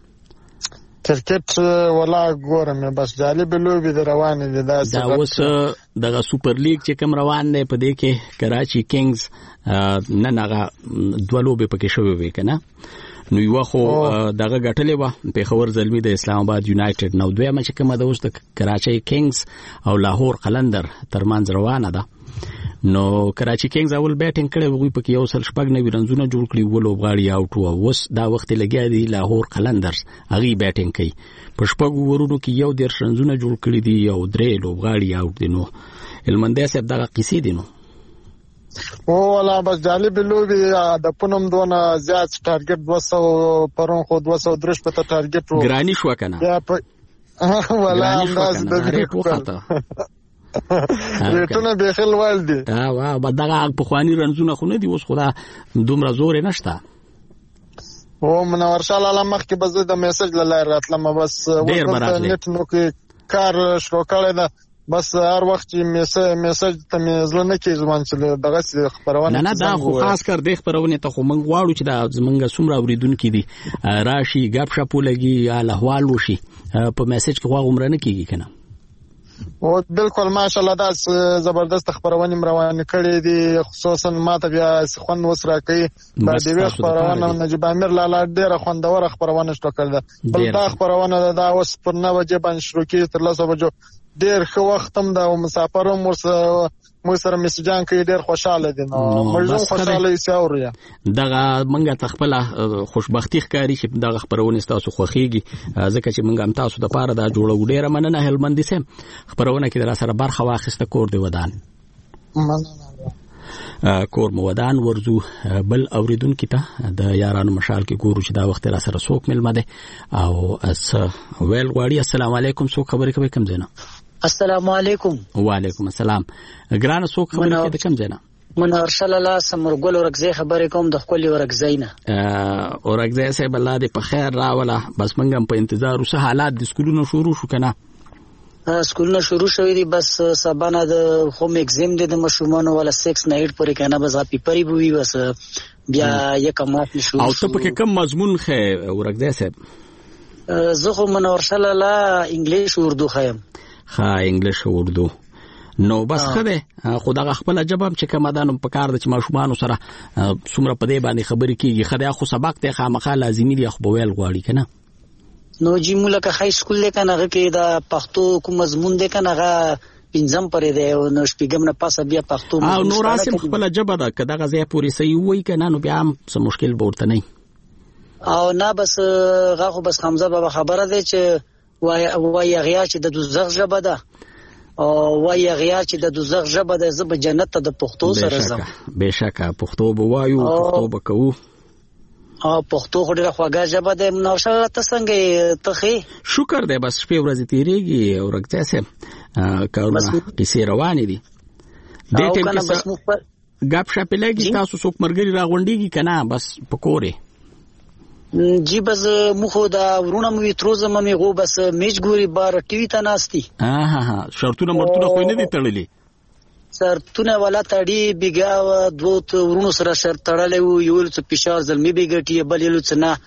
Speaker 17: کرکټ ولا ګورم بس جالب لوبي د روان دي. دا
Speaker 1: اوس دغه سوپر لیګ چې کوم روان دی په دې کې کراچي کینګز نن هغه دوه لوبې پکې شوې وي کنه. نو یو خو دغه غټلې و پیښور زلمی د اسلام آباد یونایټډ نو دویمه چې کومه د اوس د کراچي کینګز او لاهور قلندر ترمنځ روانه ده. نو کراچي کینګز اول بیټینګ کړي وي پکې یو سل شپږ نوي رنزونه جوړ کړي ولو غاړي اوټ و. اوس دا وخت لګیا دي لاهور قلندرز هغه بیټینګ کوي په شپږ ورونو کې یو ډیر رنزونه جوړ کړي دي یو درې لو غاړي اوټ دي. نو هلمندې صاحب دا قصې دي. نو
Speaker 17: ولا بس جالب لوبي د پونم دونه زیات ټارګټ 200 پرون خو 203 په ټارګټ وو.
Speaker 1: ګرانی شو کنه
Speaker 17: ولا انداز د دې ریټونه به خل والدي.
Speaker 1: واه بدغه په خواني رنزونه خو نه دي اوس خدا دومره زور نشته.
Speaker 17: او منور شال علامه کې بزه د میسج لاله راتلم بس نت نو کې کار شروع کړی دا بس هر وخت چې میسج ته مزله نه کې ځوان چې دغه خبرونه
Speaker 1: نه دا خو خاص کر د خبرونه ته خو موږ واړو چې دا زمونږ څومره اوریدونکو دي راشي غب شپو لګي احوال وشي په میسج کې خو عمر نه کیږي کنه.
Speaker 17: او بالکل ماشاءالله دا زبردست خبرونه روانه کړې دي. خصوصا ماته بیا خوند وسره کوي دا د خبرونه نجيب امیر لاله ډیره خوندور خبرونه شته کړل. بل دا خبرونه دا اوس پر 9 بجې باندې شروع کیږي تر 10 بجو. ډیر خو وخت هم دا مسافرم مو سره میسجان کوي ډیر خوشاله دي. نو موږ خوشاله یو
Speaker 1: دغه منګه تخپل خوشبختی ښکاری چې دغه خبرونه تاسو خوخيږي ځکه چې منګه هم تاسو د پاره دا جوړو ډیره مننه. هلمندي سم خبرونه کې در سره برخه واخیسته کور دی ودان کور مو ودان ورزو. بل اوریدونکو ته د یارانو مشال کې ګورو چې دا وخت را سره څوک ملمه ده او اس ویل غواړي. السلام علیکم. څوک خبرې کوي؟ کوم ځای نه؟
Speaker 18: السلام علیکم.
Speaker 1: وعلیکم السلام. ګرانه څوک خبرې کوي؟ د کوم ځای نه؟
Speaker 18: منور شال الله سمرګل ورګزې خبرې کوم د خپل ورګزې نه.
Speaker 1: ورګزې صاحب الله دې په خیر راوله. بس موږ هم په انتظار اوسه. حالات د سکولونو شروع شو کنه؟
Speaker 18: سکولونه شروع شوی دي بس سبانه د هوم ایگزام د مشرومانو ولا 6 نه 8 پورې کنه بس پیپرې بوي بس بیا یک ماته شروع.
Speaker 1: او ته په کوم مضمون خې ورګزې صاحب؟
Speaker 18: زه خو منور شال الله انګلیش اردو خایم.
Speaker 1: ها انګلیش اردو. نو بس خده خدای خپل جواب چې کوم دانو په کار د ماشومان سره څومره په دې باندې خبرې کیږي خدای خو سبق ته خامخا لازمي دی خو بویل غواړي کنه
Speaker 18: نو جی مولکه های سکول لیکنه هغه کې دا پښتو کوم مضمون دی کنه هغه پنځم پرې دی او نو شپږم نه پاسه بیا پښتو
Speaker 1: او نو راسم خپل جبه دا کدا غزه پوری صحیح وای کنه نو بیا هم څه مشکل به ورته نه
Speaker 18: او نه بس هغه خو بس حمزه بابا خبره دی چې وای غیا چې د دوزخ جبه ده او وای غیا چې د دوزخ جبه ده زب جنت ته د پښتو سره زم
Speaker 1: بهشکه پښتو به وایو پښتو به کوو
Speaker 18: او پښتو خو ډیره خواږه ژبه ده نو شاله تاسو څنګه ته
Speaker 1: شکر دی بس شپې ورځې تیریږي او رګځه سه کارونه کیسې روانې دي د ټیم کې غاب شپ لګي تاسو څوک مرګري راغونډيږي کنه بس پکوره
Speaker 18: جی بس مخو دا ورونه مې تروزم مې غو بس میچ ګوري بار ټي وي ته ناشتي
Speaker 1: شرطونه مرتونه خو نه دي تړلې
Speaker 18: شرطونه ولا تړي بیګا دوت ورونو سره شرط تړلې وو یو څه فشار زلمي بیګټي بل یو څه نه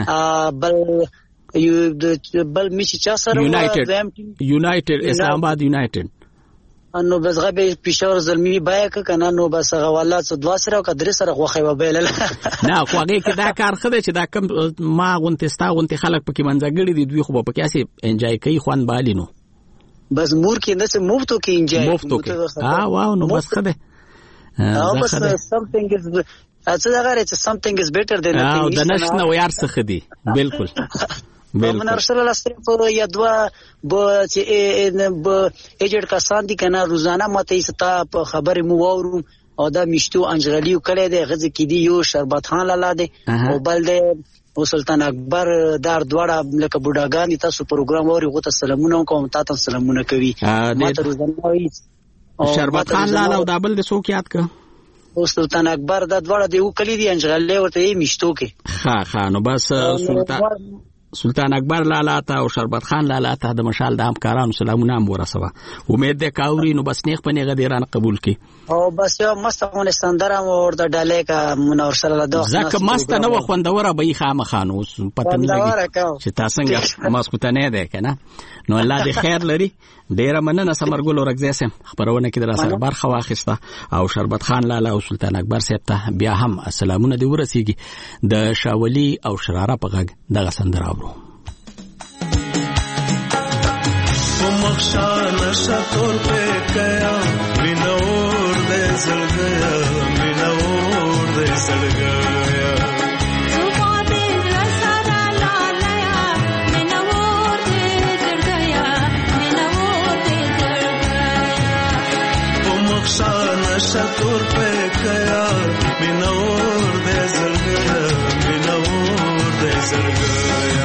Speaker 18: بل میشي چا سره
Speaker 1: یونایټډ اسلام آباد یونایټډ
Speaker 18: نو بس غبي فشار زلمي بایک کنه نو بس غواله څه دوا سره او کدر سره خوخه وبیل
Speaker 1: نه خوږه کې دا کار خده چې دا کم ما غونته ستا غونته خلک پکې منځګړي دي دوی خو په کې اسي انجای کوي خوان بالینو
Speaker 18: بس مور کې نه څه مفتو کې انجای
Speaker 1: مفتو کې واو نو بس خده
Speaker 18: بس something is something is better than nothing
Speaker 1: دا نشنه ويار څه خدي بالکل
Speaker 18: من رسول الله صلی الله علیه و آله چې ایجنټ کسان دي کنه روزانه ماته ستا په خبرې مو وورم او دا مشتو انجغلیو کړي دی غزه کې دی یو شربت خان لاله دی او بل دی او سلطان اکبر دار دواړه لکه بوډاګان تاسو پروګرام ووري غوته سلامونه کوم تاسو سلامونه کوي ماته روزانه وایي
Speaker 1: شربت خان لاله او دابل د سو کې یاد ک
Speaker 18: او سلطان اکبر د دواړه دی او کلی دی انجغلی ورته مشتو کې
Speaker 1: ها نو بس سلطان اکبر لالا ته او شربت خان لالا ته د مشال د همکارانو سلامونه هم ورسوه امید ده کاوري نو بس نیغ پنیغه دیران قبول کی
Speaker 18: او بس یو مستونه ستندرم ورته ډالې کا منور سره له دوه
Speaker 1: زکه مست نه وخوندوره به خامخانو پته نه لګي چې تاسو څنګه ماسکوته نه ده کنه نو الله دې خیر لري ډیره مننه سمرګل ورګزې سم خبرونه کې در سره برخه واخیسته او شربت خان لالا او سلطان اکبر صاحب ته بیا هم سلامونه دی ورسیږي د شاولی او شراره په غږ دغه سندره
Speaker 12: مخشان شطور پہ گیا منور دے زل گیا منور دے زل گیا
Speaker 9: صبح دے رسارا لالیا منور دے زل گیا منور دے زل گیا
Speaker 12: مخشان شطور پہ گیا منور دے زل گیا منور دے زل گیا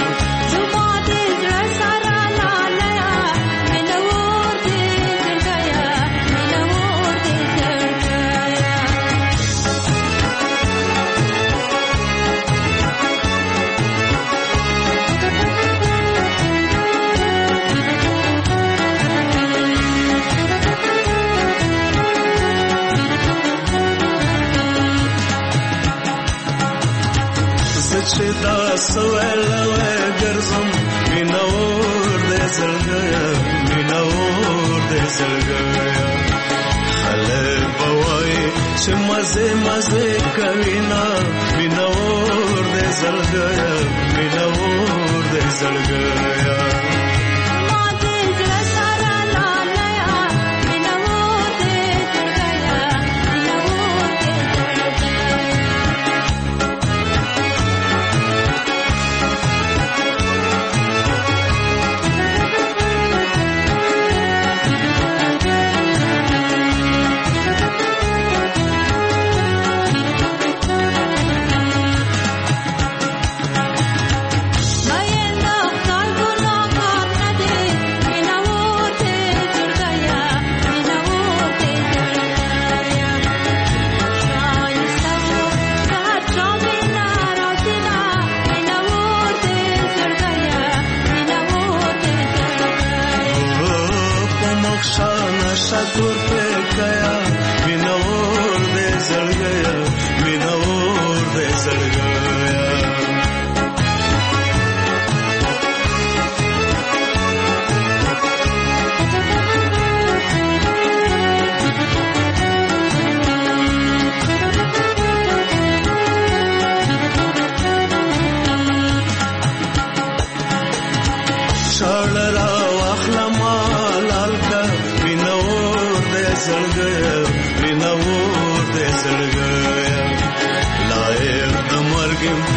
Speaker 12: دا سوالوه گرزم منور دے زل گیا منور دے زل گیا خلق بوائی چه مزے مزے کوینا منور دے زل گیا منور دے زل گیا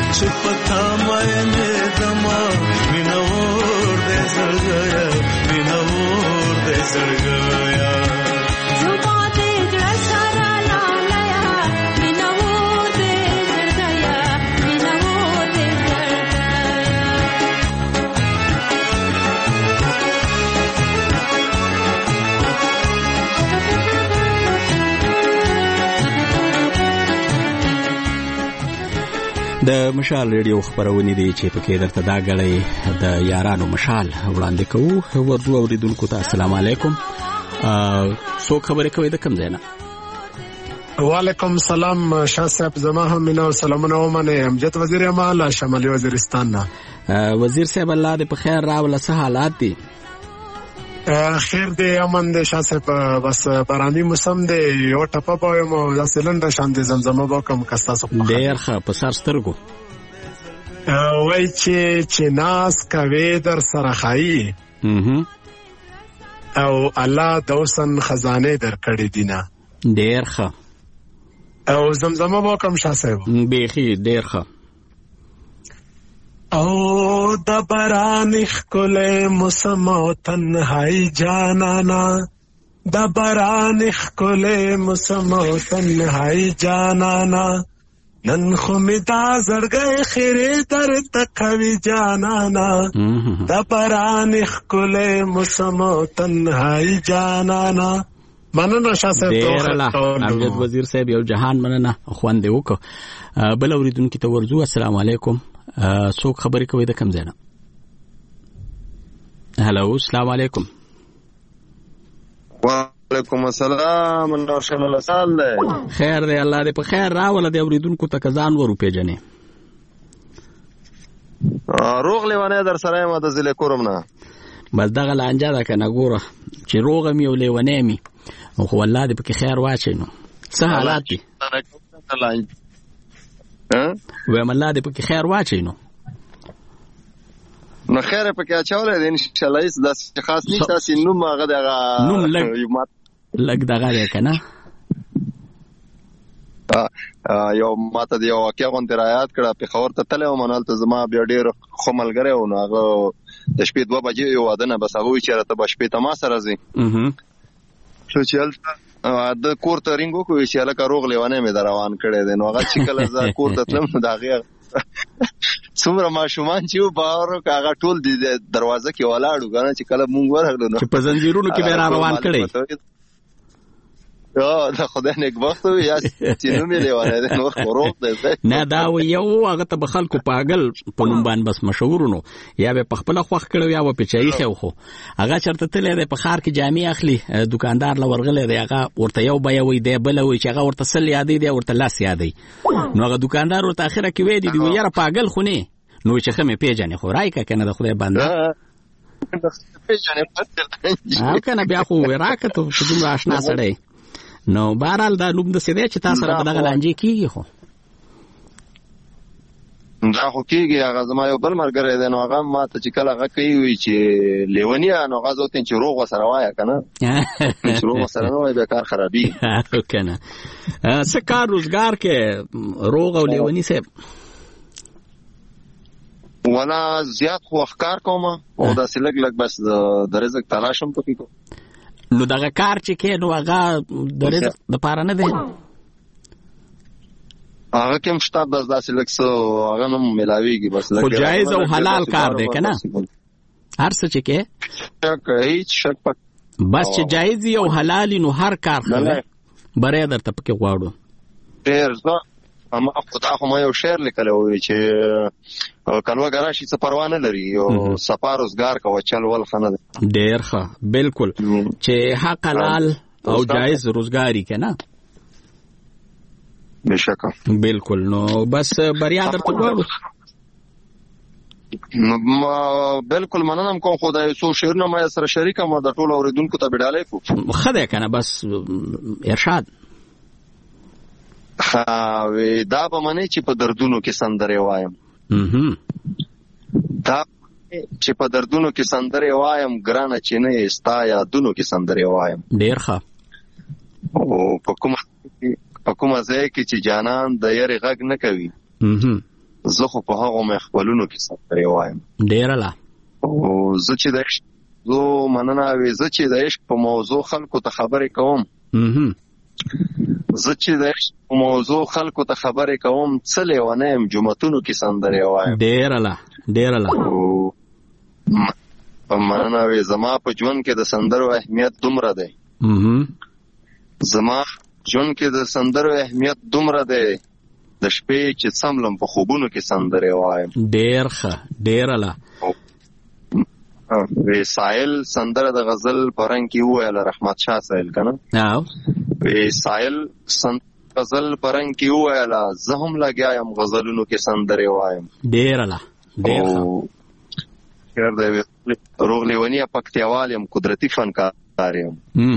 Speaker 12: چې پتا مې دما مینور دې زړګیا مینور دې زړګیا
Speaker 1: د مشال ریډیو خبرونه دي چې پکې درته دا غړې د یارانو مشال وړاندې کوو. ورځو اوریدونکو ته السلام علیکم. څو خبرې کوي د کوم ځای نه؟
Speaker 19: وعلیکم السلام شاه صاحب، زما هم مینه سلامونه ومنه. امجد وزیر اعمال شمالي وزیرستان نه.
Speaker 1: وزیر صاحب الله دې په خیر راوله. څه حالات دي؟
Speaker 19: خیر دی، امن دی شاه صاحب. بس باراني موسم دی، یو ټپه پایم او دا سلنډر شان دی زمزمه وکم کستا څه
Speaker 1: ډیر ښه په سر سترګو
Speaker 19: وای چې ناس کوي در سره خایي او الله دوسن خزانه در کړی دینا.
Speaker 1: ډیر ښه
Speaker 19: او زمزمه وکم شاه صاحب
Speaker 1: بیخي ډیر ښه.
Speaker 19: او د باران ښکلی موسم او تنهایی جانانا، د باران ښکلی موسم او تنهایی جانانا، نن خو می دا زړګی خیرې درته کوي جانانا، د باران ښکلی موسم او تنهایی جانانا. مننه شاه صاحب.
Speaker 1: امجد وزیر صاحب یو جهان مننه، خوند دې وکړو. بل اوریدونکي ته ورځو. السلام علیکم. څوک خبرې کوي د کوم ځای نه؟ هلو السلام علیکم.
Speaker 20: وعلیکم السلام. نوشل الله سال دی.
Speaker 1: خیر دی، الله دې په خیر راوله. د اوریدونکو ته ځان ور وپېژنې.
Speaker 20: روغ لیوانی در سره یم د ضلع کورم نه.
Speaker 1: بس دغه لانجه ده که نه، ګوره چې روغ م یو لیونی مې خو الله دې پکې خیر واچوي. نو څه حالات دي؟ وایم الله دې پکې خیر واچوي. نو
Speaker 20: خیر پکې اچولی دی انشاءالله. هېڅ داسې خاص نشته، داسې نوم هغه دغه
Speaker 1: نوم لږ دغه دی که نه.
Speaker 20: یو ماته د یو واقعه غوندې رایاد کړه. پېښور ته تللی وم، هلته زما بیا ډېر ښه ملګری و. نو هغه د شپې 2 بجې یو واده نه، بس هغه وایي چې راته به شپې ته ما سره ځي. شو چې هلته د کور ته رینګ وکړو چې هلکه روغ لیونی مې در روان کړی دی. نو هغه چې کله زه کور ته تلم نو د هغې څومره ماشومان چې وو باور وکړه هغه ټول د دروازه کې ولاړ وو که نه. چې کله مونږ ورغلو نو
Speaker 1: چې په زنځیرونو کې به را روان کړی.
Speaker 20: د خدای نیکبخت وي یا چې نوم یې لیونی دی، نور خو روغ دی
Speaker 1: نه. دا یو هغه ته به خلکو پاگل په نوم باندې بس مشهور نو، یا به په خپله خوښ کړی یا به پچه ایښی و. خو هغه چېرته تللی دی په ښار کې جامې اخلي، دوکاندار له ورغلی دی، هغه ورته یو بیه وایي، دی بله وایي چې هغه ورته 100 یادوي، دی ورته 10 یادوي. نو هغه دوکاندار ورته اخره کې وایي دی یاره پاگل خو نه نو چې ښه مې پېژنې خو رایکه که نه د خدای بنده او که نه بیا خو راکه ته په دومره اشنا سړی. نو بهرحال دا نوم داسې دی چې تاسو سره په دغه لانجې کېږي. خو
Speaker 20: دا خو کېږي. هغه زما یو بل ملګری دی، نو هغه ما ته چې کله هغه کوي وایي چې لیونیه، نو هغه زه ورته چې روغ ورسره وایه که نه، چې روغ ورسره نه وایي بیا کار خرابېږي
Speaker 1: که نه. څه کار روزګار کې روغ او لیوني صاحب؟
Speaker 20: ولا زیات خو ښکار کوم او داسې لږ لږ بس د رزق تلاش هم پکې کوم.
Speaker 1: نو دغه کار چې کې نو هغه د رزق دپاره نه دی؟
Speaker 20: هغه کې هم شته، بس داسې لږ څه هغه نه میلاویږي. بس
Speaker 1: خو جایز او حلال کار دی که نه؟ هر څه چې کې
Speaker 20: هیڅ شک پک
Speaker 1: بس چې جایز او حلال نو هر کار ښه بری درته پکې غواړو.
Speaker 20: ډېر زه اما خدا خو ما یو شعر لیکلی وی چې کلوګه راشي څه پروا نه لري، یو صفا روزګار کوه چل ول ښه نه دی.
Speaker 1: ډېر ښه، بلکل چې حق حلال او جایز روزګاري که نه؟
Speaker 20: بېشکه
Speaker 1: بلکل. نو بس بریا درته غواړو.
Speaker 20: بلکل مننه کوم. خو د څو شعرونه ما سره شریک هم د ټولو اورېدونکو ته به ډالۍ کړو.
Speaker 1: ښه دی که نه؟ بس ارشاد.
Speaker 20: دا به منې چې په دردونو کې سندرې وایم، دا چې په دردونو کې سندرې وایم، ګرانه چې نه یې ستا یادونو کې سندرې وایم.
Speaker 1: ډېر ښه.
Speaker 20: او په کومه ځای کې چې جانان د یارې غږ نه کوي، زه خو په هغه محفلونو کې سندرې وایم.
Speaker 1: ډېره لا
Speaker 20: او زه چې د زه مننه وي زه چې د عشق په موضوع خلکو ته خبرې کوم زه چې د عشق په موضوع خلکو ته خبرې کوم څه لیونی یم جوماتونو کې سندرې وایم.
Speaker 1: ډېره لا
Speaker 20: مننه وي زما په ژوند کې د سندرو اهمیت دومره دی زما ژوند کې د سندرو اهمیت دومره دی د شپې چې څملم په خوبونو کې سندرې وایم.
Speaker 1: ډېره لا
Speaker 20: وی سائل سندره د غزل پرنګ کې وویل رحمت شاه سائل کنه وی سائل غزل پرنګ کې وویل زه هم لګیا یم غزلونو کې سندرې وایم.
Speaker 1: ډېره لا
Speaker 20: خیر دی روغ لیونیه پکتیوال یم قدرتي فنکار یم.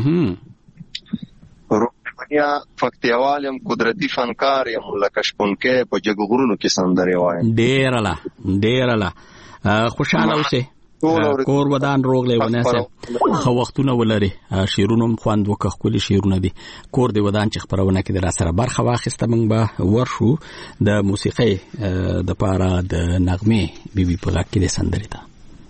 Speaker 20: روغ لیونیه پکتیوال یم قدرتي فنکار یم لکه شپونکې په جګغرونو کې سندرې وایم.
Speaker 1: ډېره لا خوشاله اوسئ کور ودان روغ لیونی سه خو وختونه ولري شیرونو خوند وکړه ښکلي شیرونه دي کور دی ودان چې خپرونه کې را سره برخه واخیسته موږ به ورشو د موسیقۍ دپاره د نغمې بیبي پولاک کې د سندرې ته.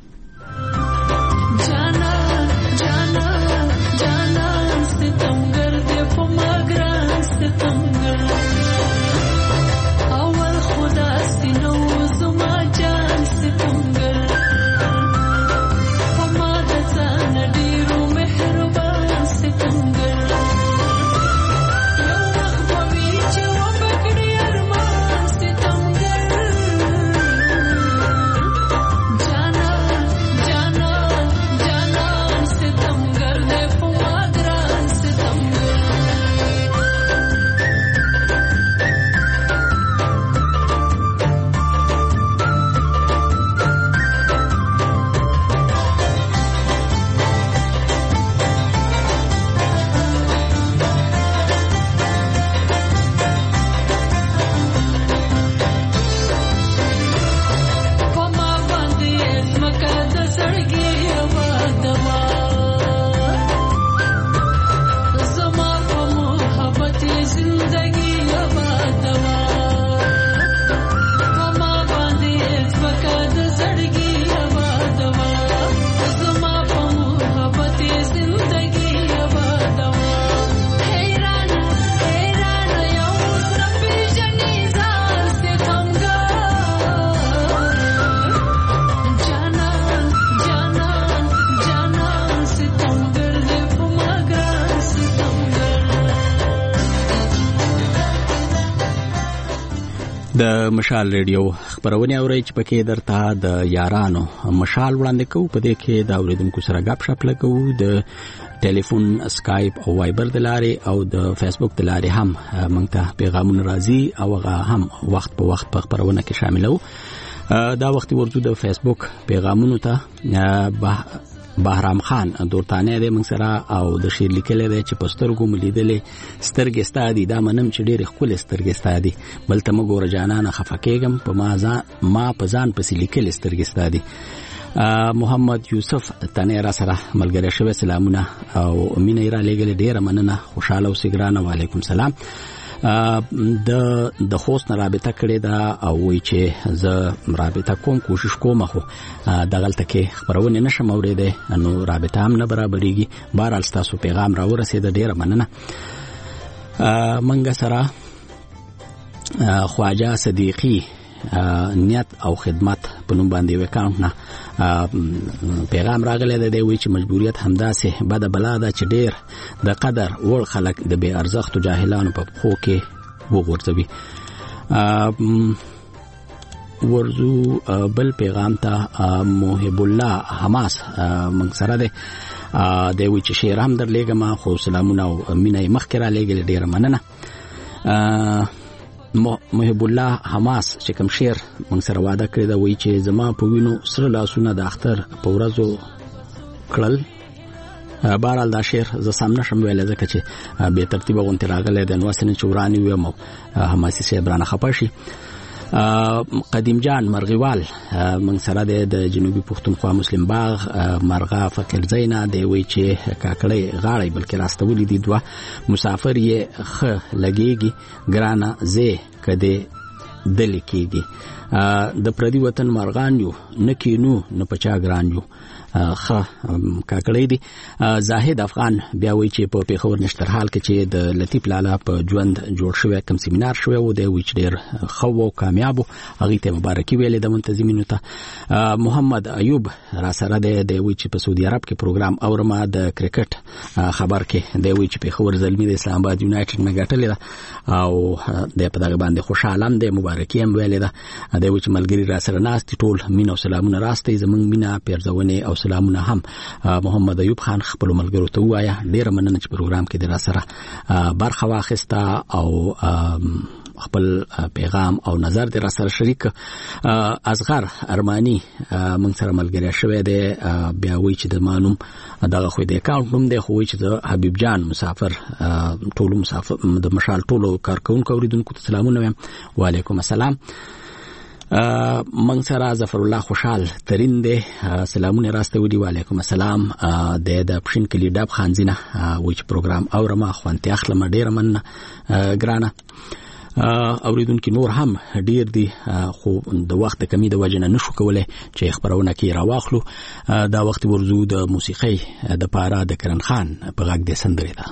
Speaker 1: د مشال ریډیو خبرونه اورئ چې پکې درته د یارانو مشال وړاندې کوو. په دې کې د اوریدونکو سره غپ شپ لګو د ټلیفون سکایپ او وایبر د لارې او د فیسبوک د لارې هم موږ ته پیغامونه راځي او هغه هم وخت په وخت په خبرونه کې شاملو. دا وخت ورته د فیسبوک پیغامونو ته بهرام خان دورتانه دې موږ سره او د شیر لیکل دی چې پسترګو ملیدلې سترګې ستادي دا منم چې ډېر خپل سترګې ستادي بل ته مګور جانانه خفکهګم په ما په ځان پسې لیکل سترګې ستادي. محمد یوسف تنه را سره ملګری شوی سلامونه او مینه را لګل ډېر مننه خوشاله او سګرانه وعلیکم سلام. د خوست رابطه کړې ده او وی چې زه رابطه کوم کوشش کوم خو دغلته کې خبرونه نشم اورېدې نو رابطه هم نه برابرېږي. بهرحال ستاسو پیغام را ورسېد ډېر مننه. منګه سره خواجه صدیقی نیت او خدمت په نوم باندې وکاونټ نه پیغام راغلی دی وی چې مجبوریت همداسې بده بلا ده چې ډېر د قدر وړ خلک د بې ارزښتو جاهلانو په پښو کې وغورځوي. ورزو بل پیغام ته محب الله حماس موږ سره دی وی چې شعر هم درلېږم خو سلامونه او مینه یې مخکې را لېږلې ډېره مننه. محب الله حماس چې کوم شعر موږ سره وعده کړی دا وایي چې زما په وینو سره لاسونه د اختر په ورځو کړل. بهرحال دا شعر زه سم نشم ویلی ځکه چې بې ترتیبه غوندې راغلی دی نو هسې نه چې ورانې ویم او حماسي صاحب رانه خفه شي. قدیم جان مرغیوال موږ سره دی د جنوبي پښتونخوا مسلم باغ مرغه فقیر زینا دی وایي چې کاکړی غاړی بلکې راستولی دي دوه مسافر یې ښه لګیږي ګرانه زه کده دل کېږي. د پردي وطن مرغان یو نه کینو نه پچا ګران یو کاکړی دی. زاهد افغان بیا وایي چې په پیښور نشترحال کې چې د لطیف لالا په ژوند جوړ شوی کم سیمینار شوی و دی وایي چې ډېر ښه او کامیاب هغه ته مبارکي ویلې د منتظمینو ته. محمد ایوب را سره دی وایي چې په سعودي عرب کې پروګرام اورما د کرکټ خبر کې دی وایي چې پیښور زلمی د اسلام آباد یونایټډ نه ګټلې ده او د په دغه باندې خوشاله هم دی مبارکي هم ویلې ده. دی وایي چې ملګری را سره ناست ټول مين او سلامونه راستي زمونږ مینا پیرزونه او سلامونه هم. محمد ایوب خان خپل ملګرو ته وایا ډیره مننه چې پروګرام کې در سره برخه واخیسته او خپل پیغام او نظر در سره شریک. اصغر ارمانی موږ سره ملګری شوی دی بیا وایي چې د مانوم دغه خو د اکاونټ نوم دی خو وایي چې د حبیب جان مسافر ټولو مسافر د مشال ټولو کارکونکو اوریدونکو ته سلامونه وایم. وعلیکم السلام. منګ سره ظفر الله خوشحال ترين دی سلامونه راستوي. وعلیکم السلام. د پښین کلی ډاب خانزینه وچ پروګرام اورما خوانته اخلم ډیر من ګرانه اوریدونکو نور هم ډیر دي خو د وخت کمی د وجنه نشو کولای چې خبرونه کې راواخلو. دا وخت ورزو د موسیقي د پاره د کرن خان په غږ د سندري ده.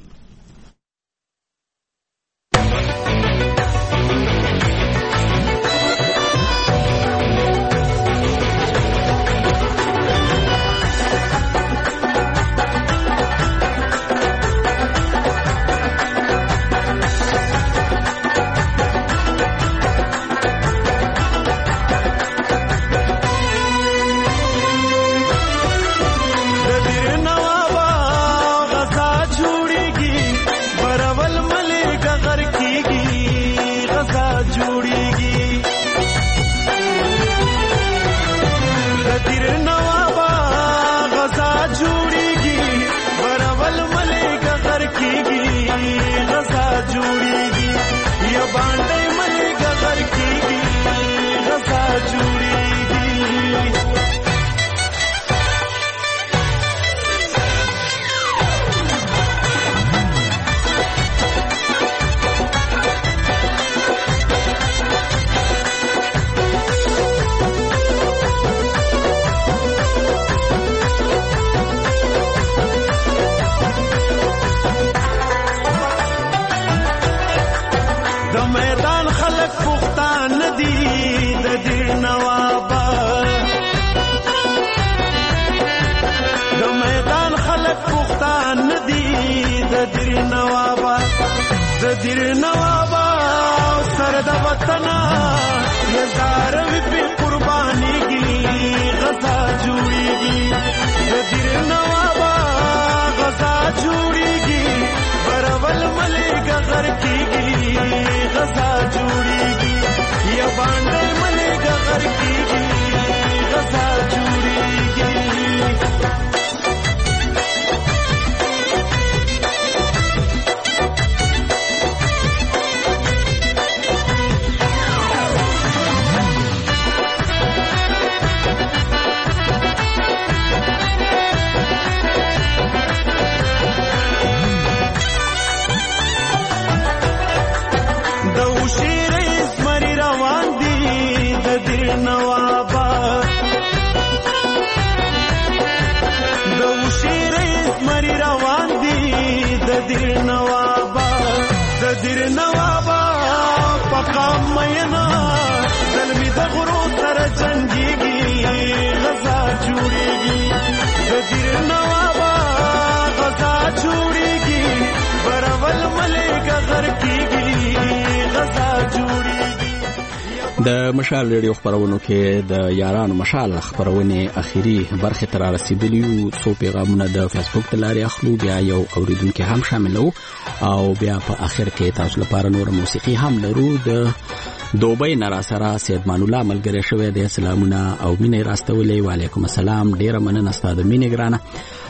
Speaker 1: د مشال ریډیو خبرونو کې د یارانو مشال خبرونه اخیری برخه تر رسیدلی څو پیغامونه د فیسبوک ته لاري اخلو بیا یو اوریدونکو هم شاملو او بیا په اخر کې تاسو لپاره نور موسیقي هم لرو. د دوبۍ نارا سره سید مان الله ملګری شوی د سلامونه او مینه راستولې. وعلیکم السلام. ډیره مننه ستاسو د مینه ګرانه.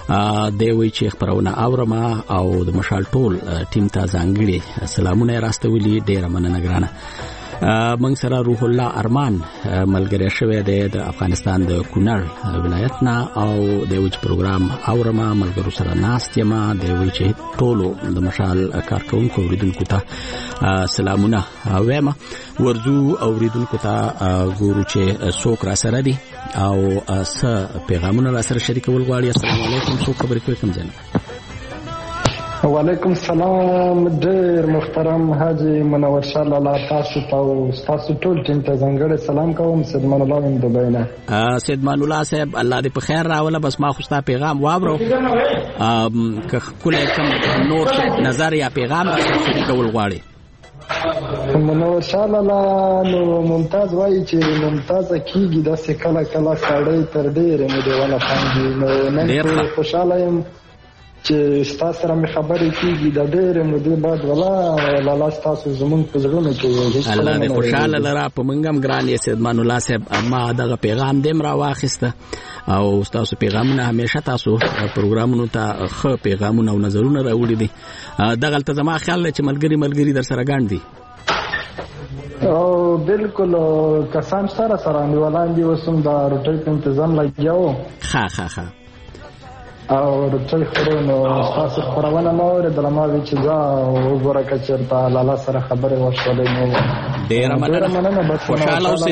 Speaker 1: دی وی چې خبرونه اورما او د مشال ټول ټیم ته ځانګړي سلامونه راستولې. ډیره مننه ګرانه. موږ سره روح الله ارمان ملګری شوی دی د افغانستان د کونړ ولایت نه او د وچ پروګرام اورما ملګرو سره ناست یم د وچ ټولو د مشال کارکونکو اوریدونکو ته سلامونه وایم ورزو اوریدونکو ته ګورو چې څوک را سره دي او پیغامونه را سره شریکول غواړي. السلام علیکم، څوک خبرې کوي کوم ځای؟
Speaker 21: وعلیکم السلام، ډېر محترم حاجی منور شاه لالا، تاسو ته او تاسو ټول ټیم ته ځانګړی سلام کوم. سیدمان الله یم دوبۍ نه.
Speaker 1: سیدمان الله صاحب، الله دې په خیر راوله. بس ما خو ستا پیغام واورو، که کولی کوم نور نظر یا پیغام شریکول غواړي؟
Speaker 21: منور شاه لالا نو ممتاز وایي چې ممتازه کېږي داسې کله کله سړی تر ډېرې مودې ونه خاندي. نو نن خوشحاله یم چې ستاسو سره مې خبرې کېږي د ډېرې مودې بعد. ولا لالا ستاسو زمونږ په زړونو کې
Speaker 1: الله دې خوشحاله لره. په موږ هم ګران یې سیدمان الله صاحب. ما دغه پیغام دې را واخیسته او ستاسو پیغامونه همیشه تاسو پروګرامونو ته ښه پیغامونه او نظرونه راوړي دي. دغلته زما خیال دی چې ملګري در سره ګڼ دي.
Speaker 21: او بالکل کسان سره نیولان دي. اوس هم د روټۍ په انتظام لګیا وو.
Speaker 1: ښه
Speaker 21: او روټۍ خورو نو ستاسو خپرونه مې واورېدله. ما وی چې ځه وګوره که چېرته لالا سره خبرې وشولې نو
Speaker 1: ډېره مننه. خوشحاله اوسئ.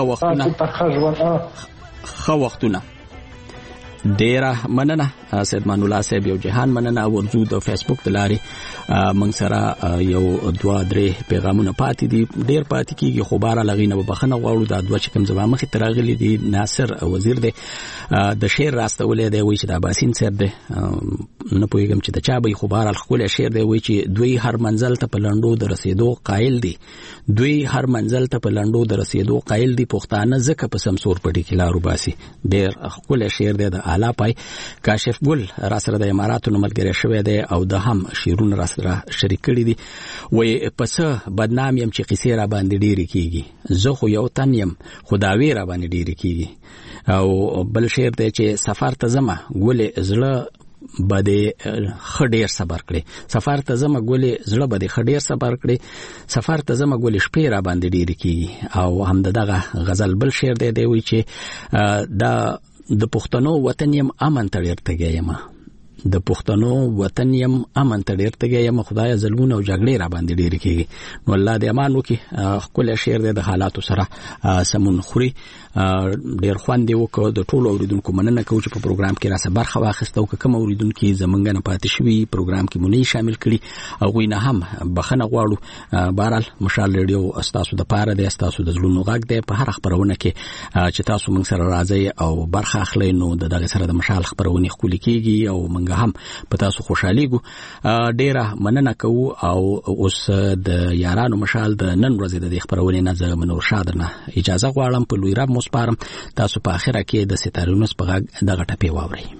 Speaker 1: ښه وختونه. ډیره مننه سیدمان الله صاحب. یو جهان مننه. ورزو د فیسبوک د لارې موږ سره یو 2-3 پیغامونه پاتې دي، ډیر پاتې کیږي خو بهر لغینه به بخنه غواړو. دا دوه چې کوم ځما مخې تراغلي دي ناصر وزیر دی د شعر راستولې دی، وایي چې د عباسین صاحب دی، نه پوهیږم چې د چا به خو بهر خپل شعر دی. وایي چې دوی هر منزل ته په لنډو د رسیدو قائل دي، دوی هر منزل ته په لنډو د رسیدو قائل دي، پښتانه ځکه په سمسور پټي کې لارو باسي. ډیر خپل شعر دی د اعلی پای. کاشف ګل را سره د اماراتو ملګری شوی دی او د هم شیرونه را سره شریک کړي دي. وای پس بدنام يم چې قصې را باندې ډېری کیږي، زه خو یو تن يم خداوی را باندې ډېری کیږي. او بل شعر دی چې سفر ته زما ګولې زړه بده خډیر صبر کړي، سفر ته زما ګولې زړه بده خډیر صبر کړي، سفر ته زما ګولې شپې را باندې ډېری کیږي. او هم دغه غزل بل شعر دی وی چې د پښتنو وطن يم امن ته ډېر تګی یم، د پښتنو وطن يم امن ته ډېر تګی یم، خدای ظلمونه او جګړې را باندې ډېر کیږي. نو الله دې امان وکړي. خپل شعر د حالاتو سره سمون خوري. ډېر خوند دی وکړو. د ټولو اوریدونکو مننه کوم چې په پروګرام کې راسه برخه واخیستو. کوم اوریدونکو زمونږ نه پاتې شوي پروګرام کې مونږ شامل کړي او غوینه هم بخنه غواړو. بهرحال مشال ریډیو استاسو د پاره دی، استاسو د زړونو غږ دی. په هر خبرونه کې چې تاسو مونږ سره راځي او برخه اخلئ نو دغه سره د مشال خبرونه خولي کیږي او مونږ هم په تاسو خوشاليږو. ډیره مننه کوو. او اوس د یارانو مشال د نن ورځې د خبرونه نه زه منور شادنه اجازه غواړم. په لوی رب مو سپارم. تاسو په اخره کې د ستارونو په غږ دغه ټپه واورئ.